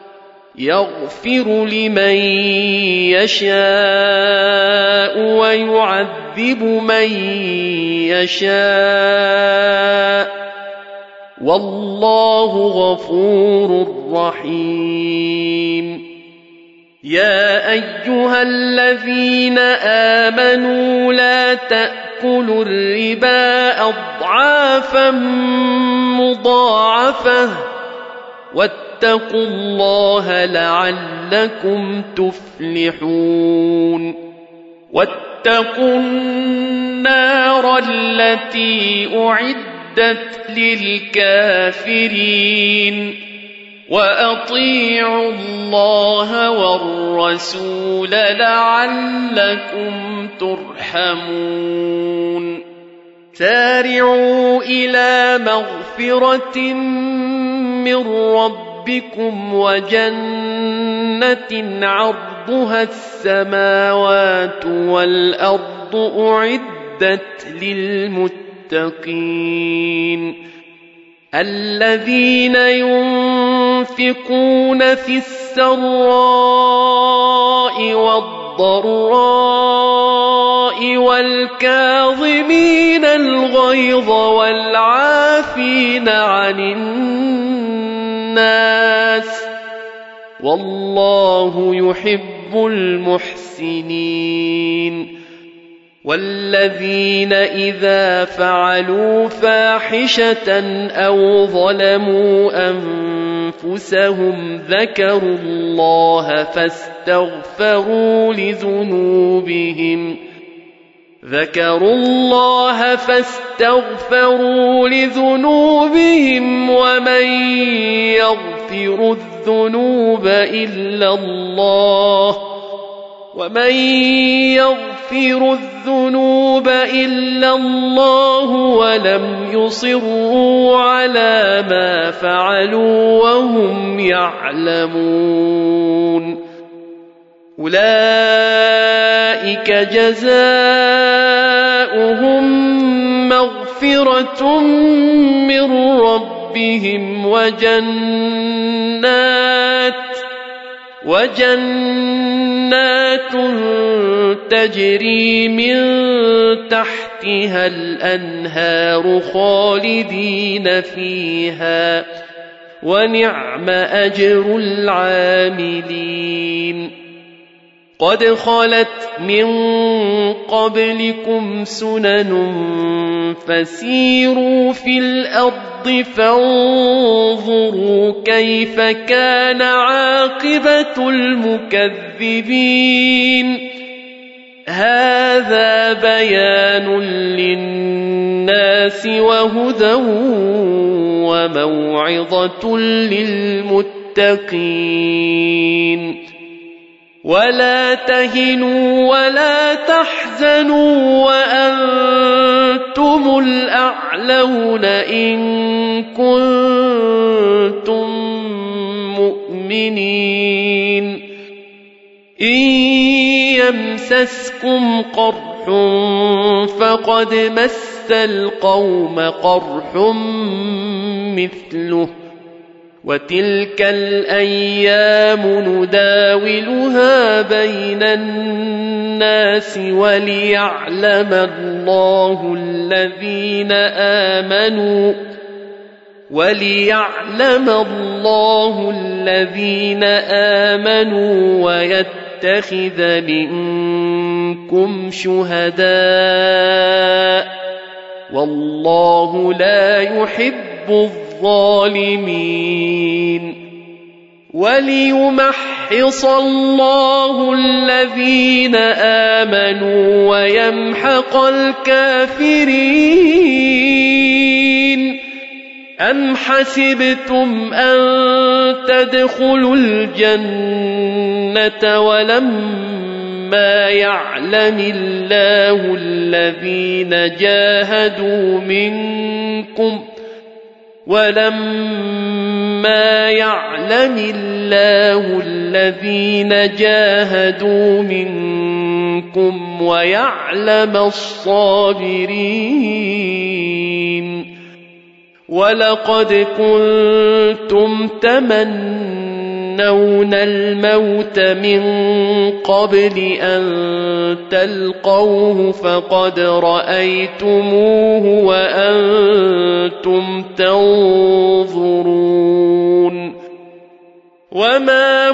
يغفر لمن يشاء ويعذب من يشاء والله غفور رحيم يا أيها الذين آمنوا لا تأكلوا الربا أضعافا مضاعفة واتقوا الله لعلكم تفلحون واتقوا النار التي أعدت للكافرين وأطيعوا الله والرسول لعلكم ترحمون سارعوا إلى مغفرة من ربكم وجنة عرضها السماوات والأرض أعدت للمتقين الذين ينفقون في السراء والضراء والكاظمين الغيظ والعافين عن الناس والله يحب المحسنين والذين إذا فعلوا فاحشة أو ظلموا أنفسهم ذكروا الله فاستغفروا لذنوبهم ذكروا الله فاستغفروا لذنوبهم ومن يغفر الذنوب إلا الله ومن يغفر الذنوب إلا الله ولم يصروا على ما فعلوا وهم يعلمون أولئك جزاؤهم مغفرة من ربهم وجنات وجنات تجري من تحتها الأنهار خالدين فيها ونعم أجر العاملين قد خلت من قبلكم سنن فسيروا في الأرض فانظروا كيف كان عاقبة المكذبين هذا بيان للناس وهدى وموعظة للمتقين ولا تهنوا ولا تحزنوا وأنتم الأعلون إن كنتم مؤمنين إن يمسسكم قرح فقد مس القوم قرح مثله وتلك الأيام نداولها بين الناس وليعلم الله الذين آمنوا وليعلم الله الذين آمنوا ويتخذ منكم شهداء والله لا يحب الظالمين وليمحص الله الذين آمنوا ويمحق الكافرين أم حسبتم أن تدخلوا الجنة ولما يعلم الله الذين جاهدوا منكم ولما يعلم الله الذين جاهدوا منكم ويعلم الصابرين ولقد كنتم تمنون الموت من قبل أن تلقوه فقد رأيتموه وأنتم تنظرون وما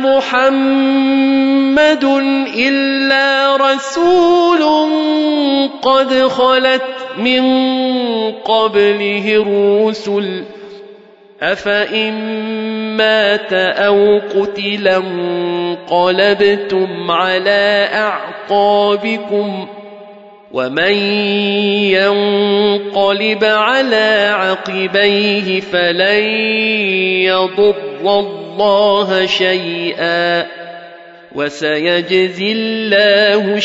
محمد إلا رسول قد خلت من قبله الرسل أفإن مات أو قتل انقلبتم على أعقابكم ومن ينقلب على عقبيه فلن يضر الله شيئا وسيجزي الله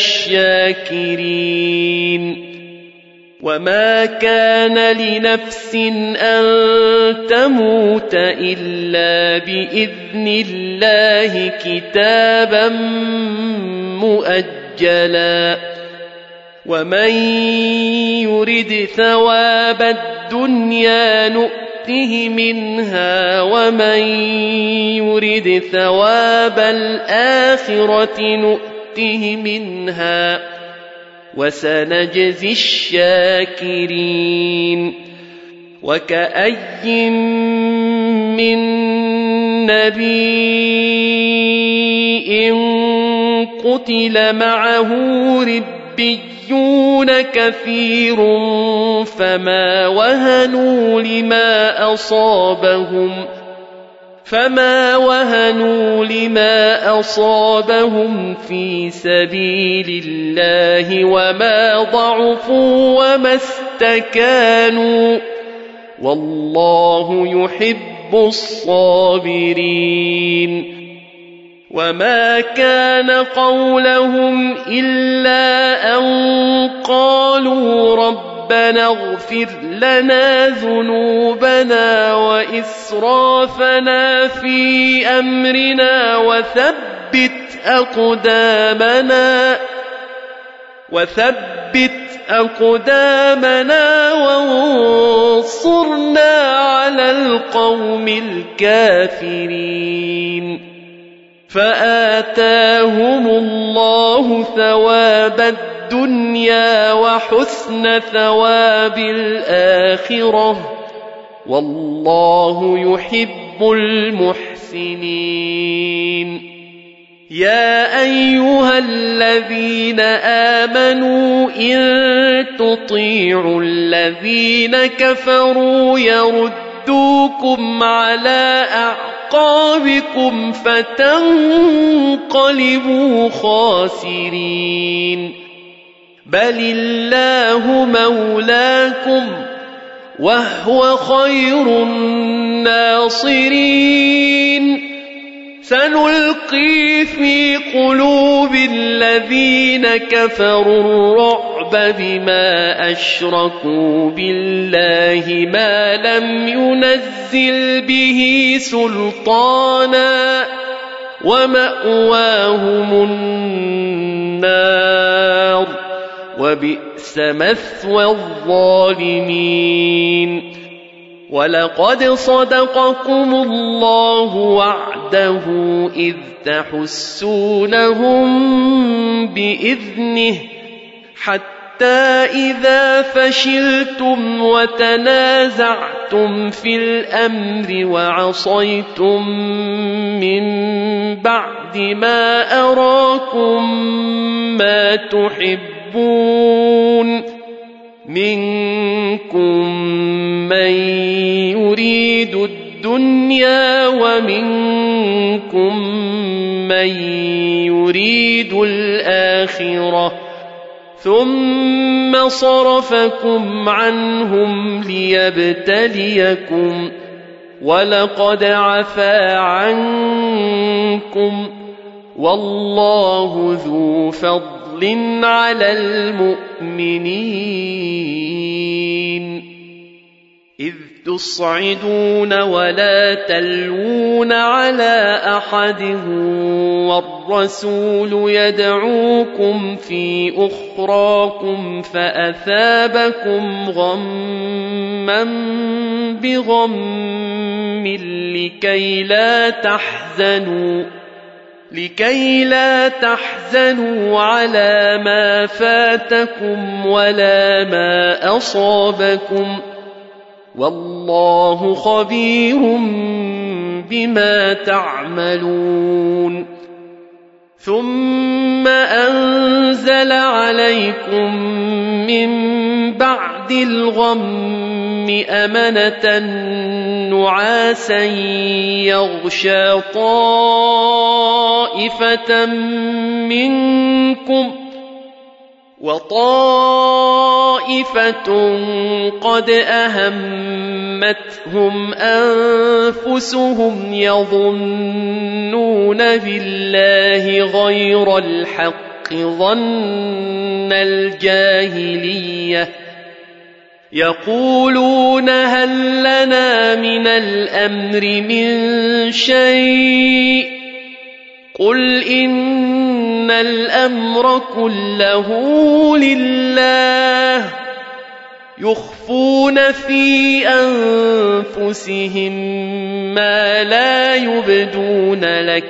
الشاكرين وما كان لنفس أن تموت إلا بإذن الله كتابا مؤجلا ومن يرد ثواب الدنيا نؤته منها ومن يرد ثواب الآخرة نؤته منها وسنجزي الشاكرين وكأي من نبي قتل معه ربيون كثير فما وهنوا لما أصابهم فما وهنوا لما أصابهم في سبيل الله وما ضعفوا وما استكانوا والله يحب الصابرين وما كان قولهم إلا أن قالوا ربنا اغفر لنا ذنوبنا وإسرافنا في أمرنا وثبت أقدامنا وثبت أقدامنا وانصرنا على القوم الكافرين فآتاهم الله ثواب الدنيا وحسن ثواب الآخرة والله يحب المحسنين يا أيها الذين آمنوا إن تطيعوا الذين كفروا يردوكم على أعقابكم فتنقلبوا خاسرين بل الله مولاكم وهو خير الناصرين سنلقي في قلوب الذين كفروا الرعب بما أشركوا بالله ما لم ينزل به سلطانا ومأواهم النار وبئس مثوى الظالمين ولقد صدقكم الله وعده إذ تحسونهم بإذنه حتى إذا فشلتم وتنازعتم في الأمر وعصيتم من بعد ما أراكم ما تحبون منكم من يريد الدنيا ومنكم من يريد الآخرة ثم صرفكم عنهم ليبتليكم ولقد عفا عنكم والله ذو فضل على المؤمنين إذ تصعدون ولا تلوون على أحد والرسول يدعوكم في أخراكم فأثابكم غما بغم لكي لا تحزنوا لكي لا تحزنوا على ما فاتكم ولا ما أصابكم والله خبير بما تعملون ثم أنزل عليكم من بعد الغم أمنة نعاسا يغشى طائفة منكم وطائفة قد أهمتهم أنفسهم يظنون بالله غير الحق ظن الجاهلية يقولون هل لنا من الأمر من شيء قل إن الأمر كله لله يخفون في أنفسهم ما لا يبدون لك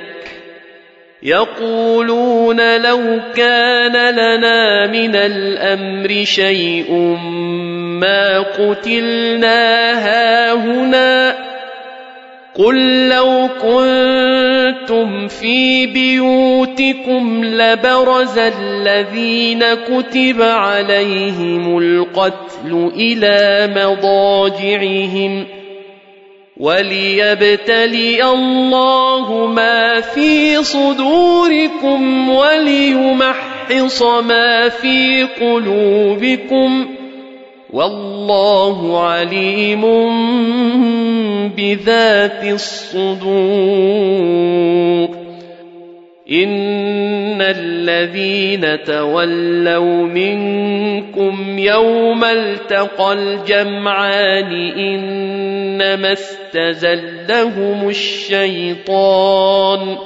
يقولون لو كان لنا من الأمر شيء ما قتلنا هاهنا قل لو كنتم في بيوتكم لبرز الذين كتب عليهم القتل إلى مضاجعهم وليبتلي الله ما في صدوركم وليمحص ما في قلوبكم والله عليم بذات الصدور إن الذين تولوا منكم يوم التقى الجمعان إنما استزلهم الشيطان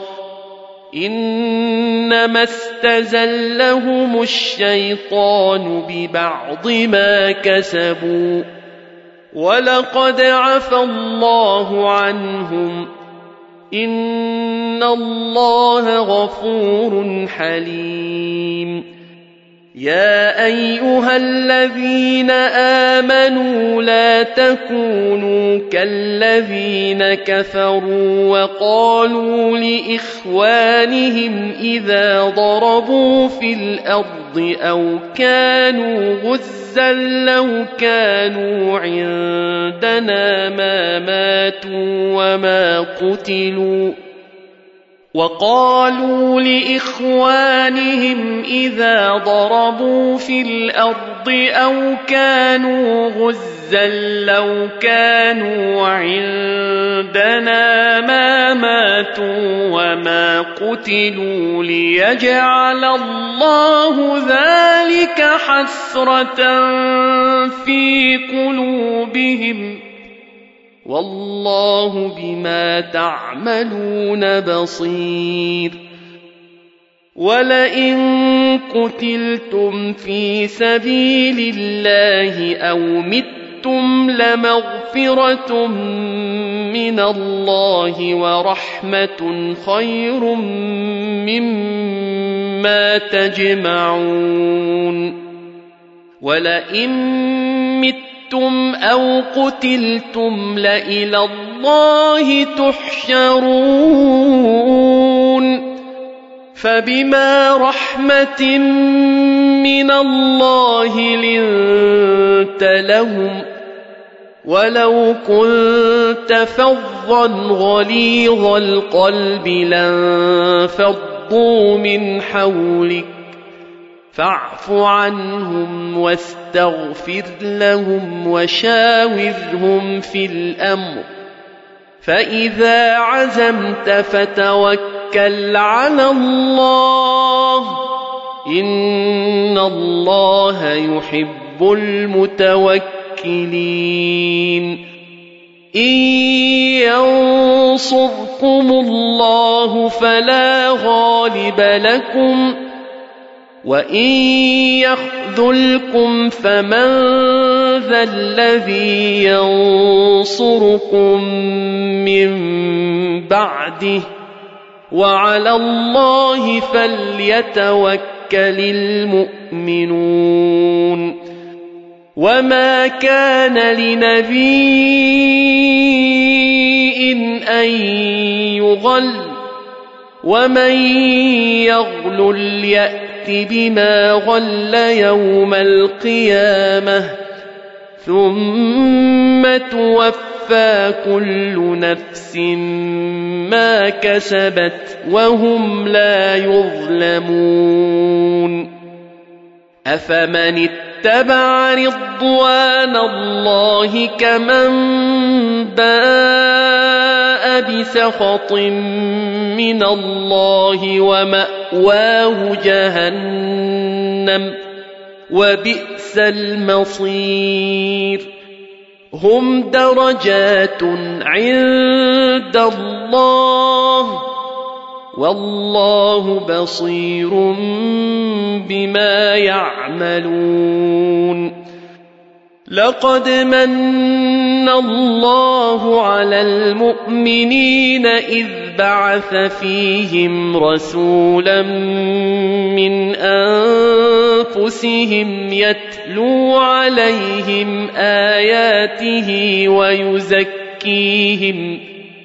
إنما استزلهم الشيطان ببعض ما كسبوا ولقد عفا الله عنهم إن الله غفور حليم يا أيها الذين آمنوا لا تكونوا كالذين كفروا وقالوا لإخوانهم إذا ضربوا في الأرض أو كانوا غزا لو كانوا عندنا ما ماتوا وما قتلوا وقالوا لإخوانهم إذا ضربوا في الأرض أو كانوا غزا لو كانوا عندنا ما ماتوا وما قتلوا ليجعل الله ذلك حسرة في قلوبهم والله بما تعملون بصير ولئن قتلتم في سبيل الله أو متم متم لمغفرة من الله ورحمة خير مما تجمعون ولئن متم أو قتلتم لإلى الله تحشرون فبما رحمة من الله لنت لهم ولو كنت فظا غليظ القلب لانفضوا من حولك فاعف عنهم واستغفر لهم وشاورهم في الأمر فإذا عزمت فتوكل على الله إن الله يحب المتوكلين إن ينصركم الله فلا غالب لكم وإن يخذلكم فمن ذا الذي ينصركم من بعده وعلى الله فليتوكل المؤمنون وما كان لنبي أن يغل ومن يغلل يأت بما غل يوم القيامة ثم توفى كل نفس ما كسبت وهم لا يظلمون أفمن اتبع رضوان الله كمن باء بسخط من الله ومأواه جهنم وبئس المصير هم درجات عند الله والله بصير بما يعملون لقد من الله على المؤمنين إذ بعث فيهم رسولا من أنفسهم يتلو عليهم آياته ويزكيهم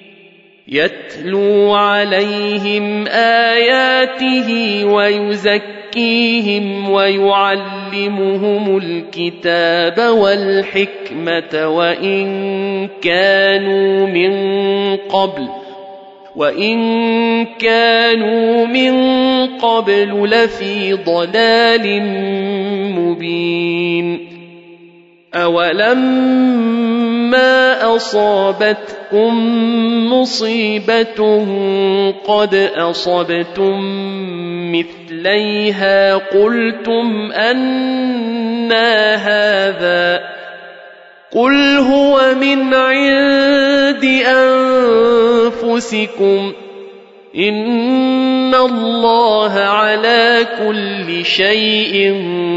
يتلو عليهم آياته ويزكيهم ويعلمهم الكتاب والحكمة وإن كانوا من قبل وإن كانوا من قبل لفي ضلال مبين أولما أصابتكم مصيبة قد أصبتم مثليها قلتم أنى هذا قل هو من عند أنفسكم إن الله على كل شيء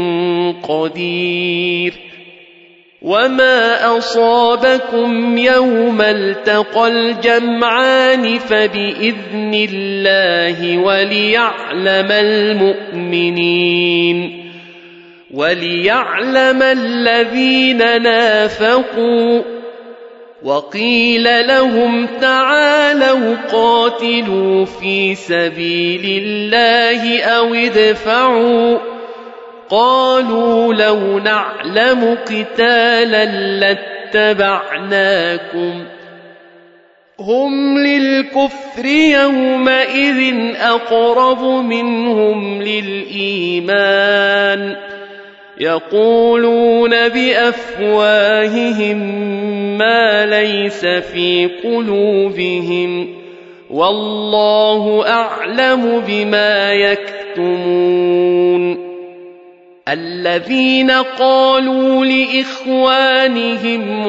قدير وما أصابكم يوم التقى الجمعان فبإذن الله وليعلم المؤمنين وليعلم الذين نافقوا وقيل لهم تعالوا قاتلوا في سبيل الله أو ادفعوا قالوا لو نعلم قتالا لاتبعناكم هم للكفر يومئذ أقرب منهم للإيمان يقولون بأفواههم ما ليس في قلوبهم والله أعلم بما يكتمون الذين قالوا لإخوانهم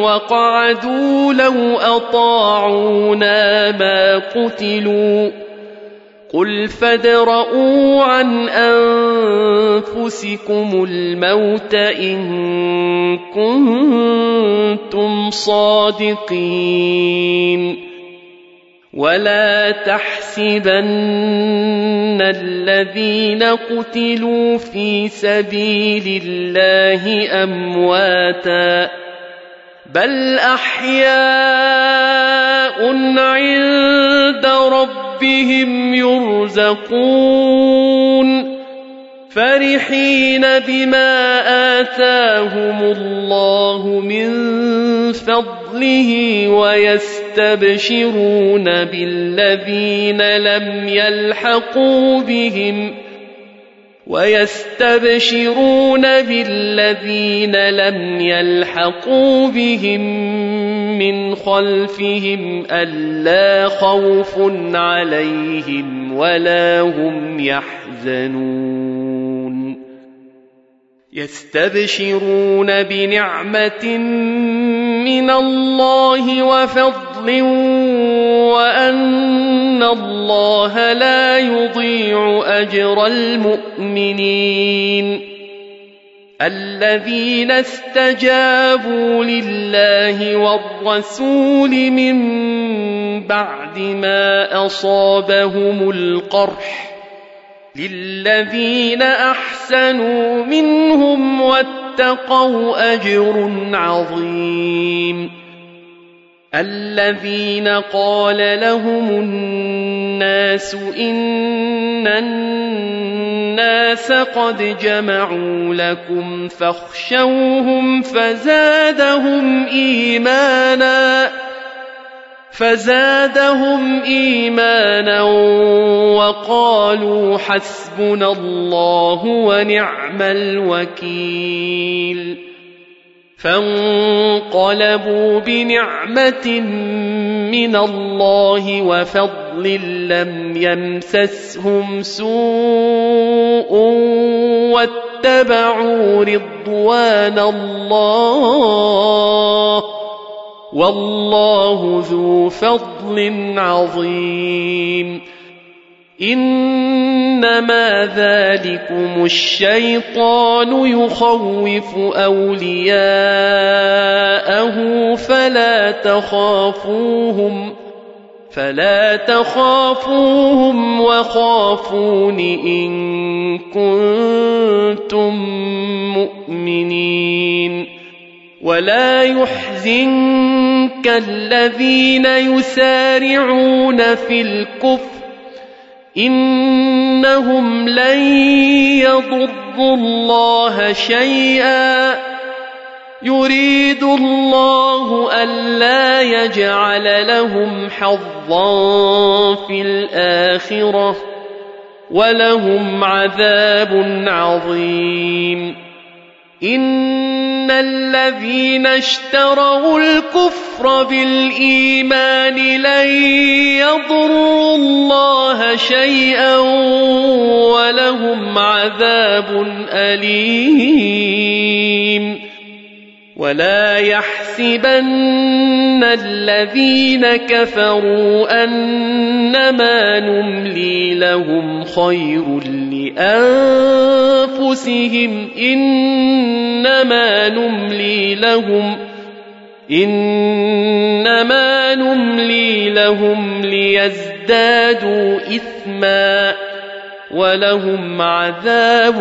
وقعدوا لو أطاعونا ما قتلوا قل فادرءوا عن أنفسكم الموت إن كنتم صادقين ولا تحسبن الذين قتلوا في سبيل الله أمواتا بل أحياء عند ربهم يرزقون فرحين بما آتاهم الله من فضله ويستبشرون بالذين لم يلحقوا بهم ويستبشرون بالذين لم يلحقوا بهم من خلفهم ألا خوف عليهم ولا هم يحزنون يستبشرون بنعمة من الله وفضل وأن الله لا يضيع أجر المؤمنين الذين استجابوا لله والرسول من بعد ما أصابهم القرح للذين أحسنوا منهم واتقوا أجر عظيم الذين قال لهم الناس إن الناس قد جمعوا لكم فاخشوهم فزادهم إيمانا فزادهم إيمانا وقالوا حسبنا الله ونعم الوكيل فانقلبوا بنعمة من الله وفضل لم يمسسهم سوء واتبعوا رضوان الله والله ذو فضل عظيم إنما ذلكم الشيطان يخوف أولياءه فلا تخافوهم فلا تخافوهم وخافون إن كنتم مؤمنين ولا يحزنك الذين يسارعون في الكفر إنهم لن يضروا الله شيئا يريد الله ألا يجعل لهم حظا في الآخرة ولهم عذاب عظيم إن الذين اشتروا الكفر بالإيمان لن يضروا الله شيئا ولهم عذاب أليم ولا يحسبن الذين كفروا أنما نملي لهم خير لأنفسهم إنما نملي لهم إنما نملي لهم ليزدادوا إثما ولهم عذاب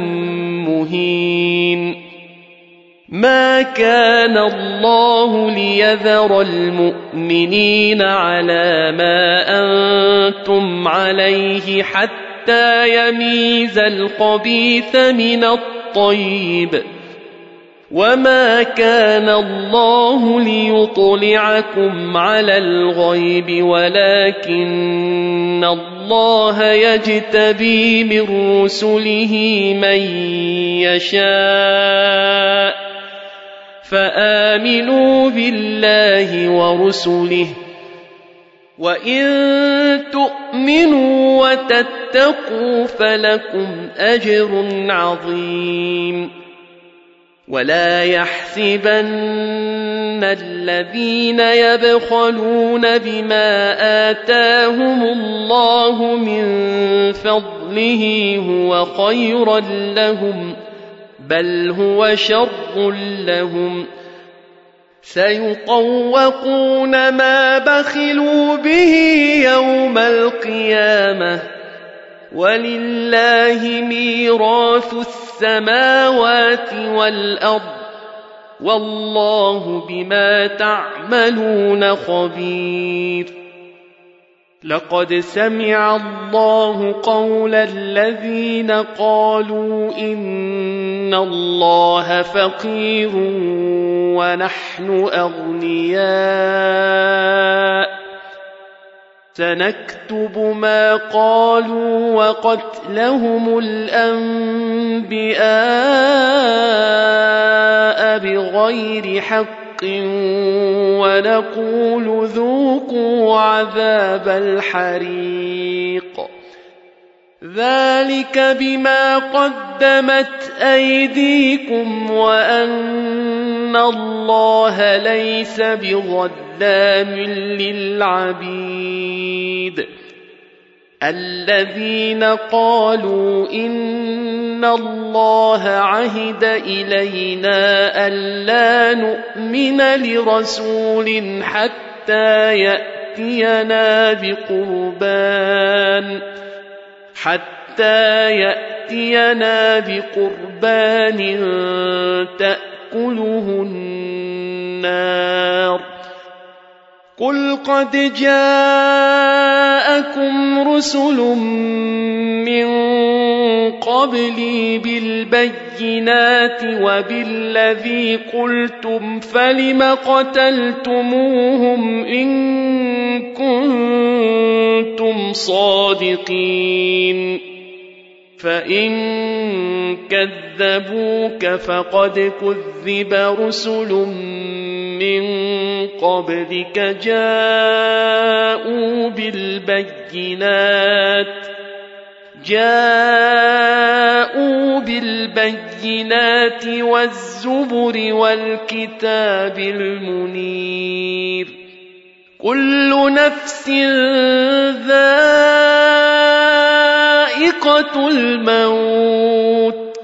مهين ما كان الله ليذر المؤمنين على ما أنتم عليه حتى يميز الخبيث من الطيب وما كان الله ليطلعكم على الغيب ولكن الله يجتبي من رسله من يشاء فآمنوا بالله ورسله وإن تؤمنوا وتتقوا فلكم أجر عظيم ولا يحسبن الذين يبخلون بما آتاهم الله من فضله هو خيرا لهم بل هو شر لهم سيطوقون ما بخلوا به يوم القيامة ولله ميراث السماوات والأرض والله بما تعملون خبير. لقد سمع الله قول الذين قالوا إن الله فقير ونحن أغنياء سنكتب ما قالوا وقتلهم الأنبياء بغير حق ونقول ذوقوا عذاب الحريق ذلك بما قدمت أيديكم وأن الله ليس بظلام للعبيد. الذين قالوا إن الله عهد إلينا ألا نؤمن لرسول حتى يأتينا بقربان حتى يأتينا بقربان تأكله النار قل قد جاءكم رسل من قبلي بالبينات وبالذي قلتم فلم قتلتموهم إن كنتم صادقين فإن كذبوك فقد كذب رسل من قبلك جاءوا بالبينات جاءوا بالبينات والزبر والكتاب المنير كل نفس ذائقة الموت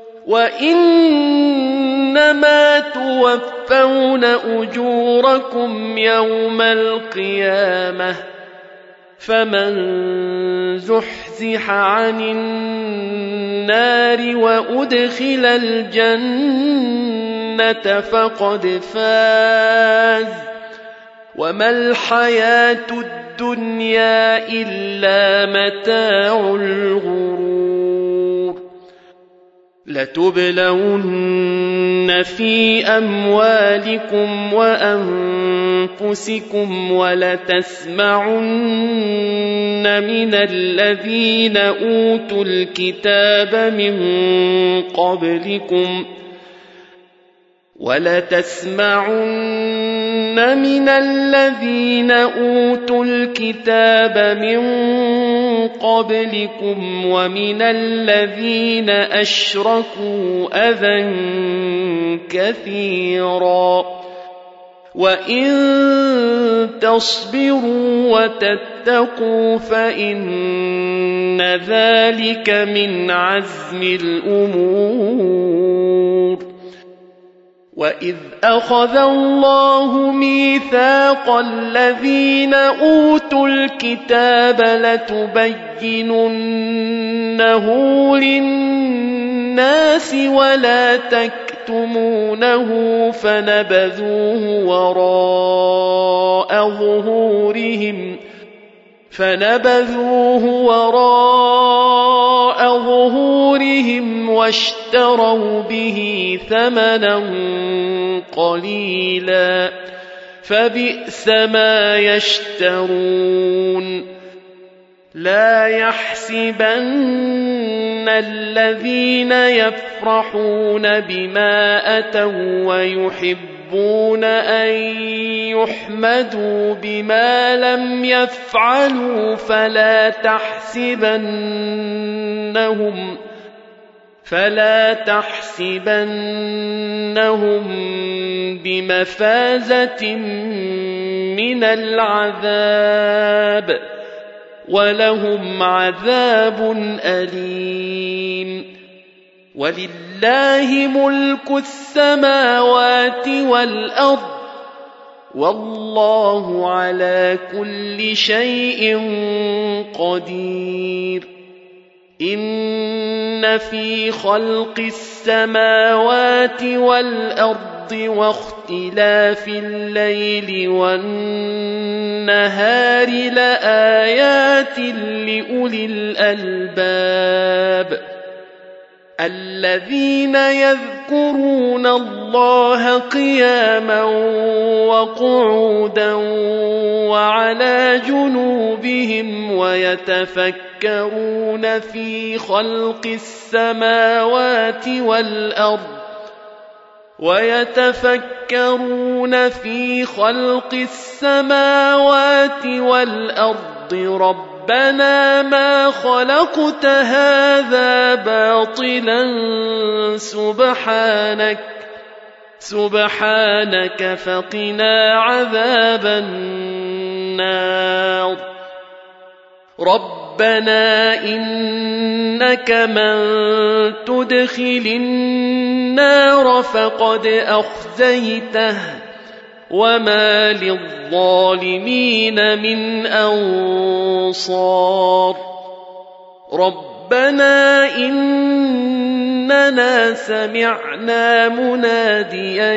وإنما توفون أجوركم يوم القيامة فمن زحزح عن النار وأدخل الجنة فقد فاز وما الحياة الدنيا إلا متاع الغرور لتبلون في أموالكم وأنفسكم ولتسمعن من الذين أوتوا الكتاب من قبلكم ولتسمعن من الذين أوتوا الكتاب من قبلكم ومن الذين أشركوا أذى كثيرا وإن تصبروا وتتقوا فإن ذلك من عزم الأمور وإذ أخذ الله ميثاق الذين أوتوا الكتاب لتبيننه للناس ولا تكتمونه فنبذوه وراء ظهورهم فنبذوه وراء ظهورهم واشتروا به ثمنا قليلا فبئس ما يشترون لا يحسبن الذين يفرحون بما أتوا ويحبون أن يحمدوا بما لم يفعلوا فلا تحسبنهم فلا تحسبنهم بمفازة من العذاب ولهم عذاب أليم. ولله ملك السماوات والأرض والله على كل شيء قدير. إن في خلق السماوات والأرض واختلاف الليل والنهار لآيات لأولي الألباب الذين يذكرون الله قياما وقعودا وعلى جنوبهم ويتفكرون في خلق السماوات والأرض ويتفكرون في خلق السماوات والأرض ربنا ما خلقت هذا باطلا سبحانك سبحانك فقنا عذاب النار. ربنا إنك من تدخل النار فقد أخزيته وما للظالمين من أنصار. ربنا إننا سمعنا مناديا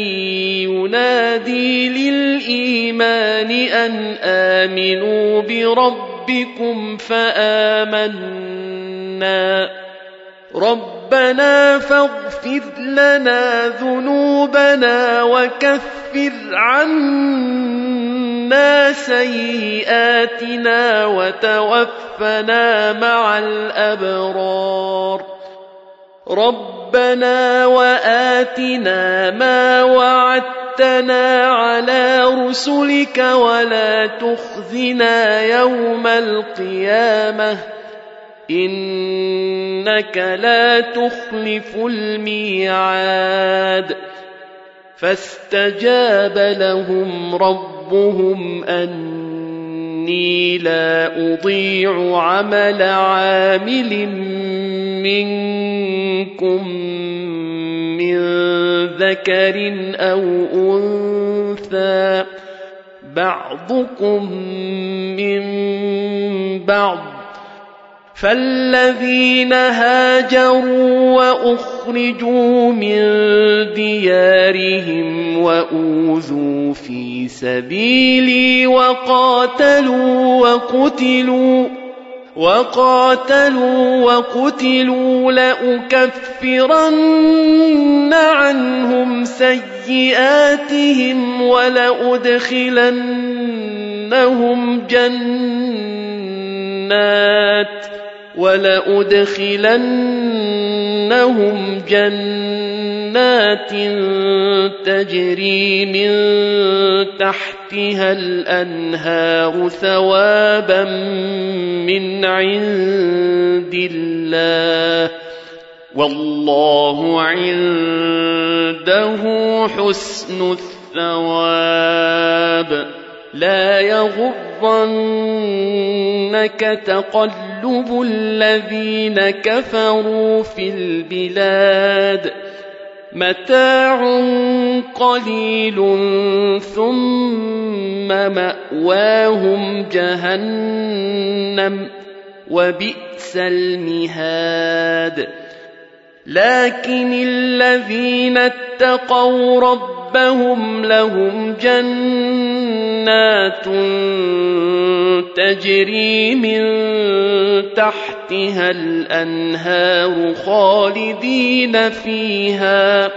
ينادي للإيمان أن آمنوا بربكم فآمنا ربنا فاغفر لنا ذنوبنا وكفر عنا سيئاتنا وتوفنا مع الأبرار. ربنا وآتنا ما وعدتنا على رسلك ولا تخزنا يوم القيامة إنك لا تخلف الميعاد. فاستجاب لهم ربهم أني لا أضيع عمل عامل منكم من ذكر أو أنثى بعضكم من بعض فالذين هاجروا وأخرجوا من ديارهم وأوذوا في سبيلي وقاتلوا وقتلوا وقاتلوا وقتلوا لأكفرن عنهم سيئاتهم ولأدخلنهم جنات ولأدخلنهم جنات تجري من تحتها الأنهار ثوابا من عند الله والله عنده حسن الثواب. لا يغرنك تقلب الذين كفروا في البلاد متاع قليل ثم مأواهم جهنم وبئس المهاد. لكن الذين اتقوا ربهم لهم جنات تجري من تحتها الأنهار خالدين فيها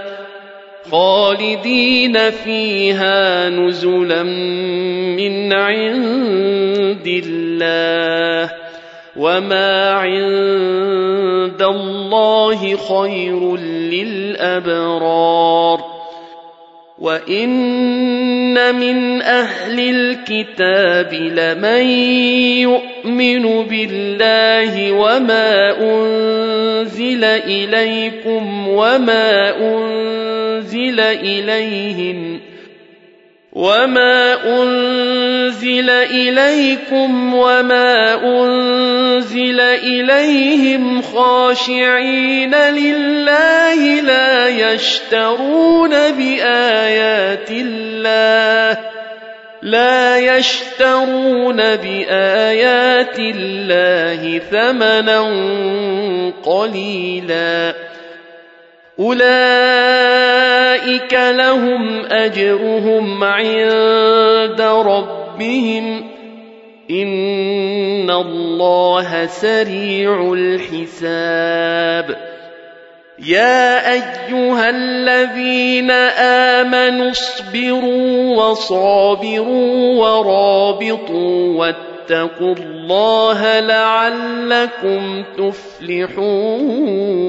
خالدين فيها نزلا من عند الله وما عند الله خير للأبرار. وإن من أهل الكتاب لمن يؤمن بالله وما أنزل إليكم وما أنزل إليهم وما أنزل إليكم وما أنزل إليهم خاشعين لله لا يشترون بآيات الله لا يشترون بآيات الله ثمنا قليلا أولئك لهم أجرهم عند ربهم إن الله سريع الحساب يا أيها الذين آمنوا اصبروا وصابروا ورابطوا واتقوا الله لعلكم تفلحون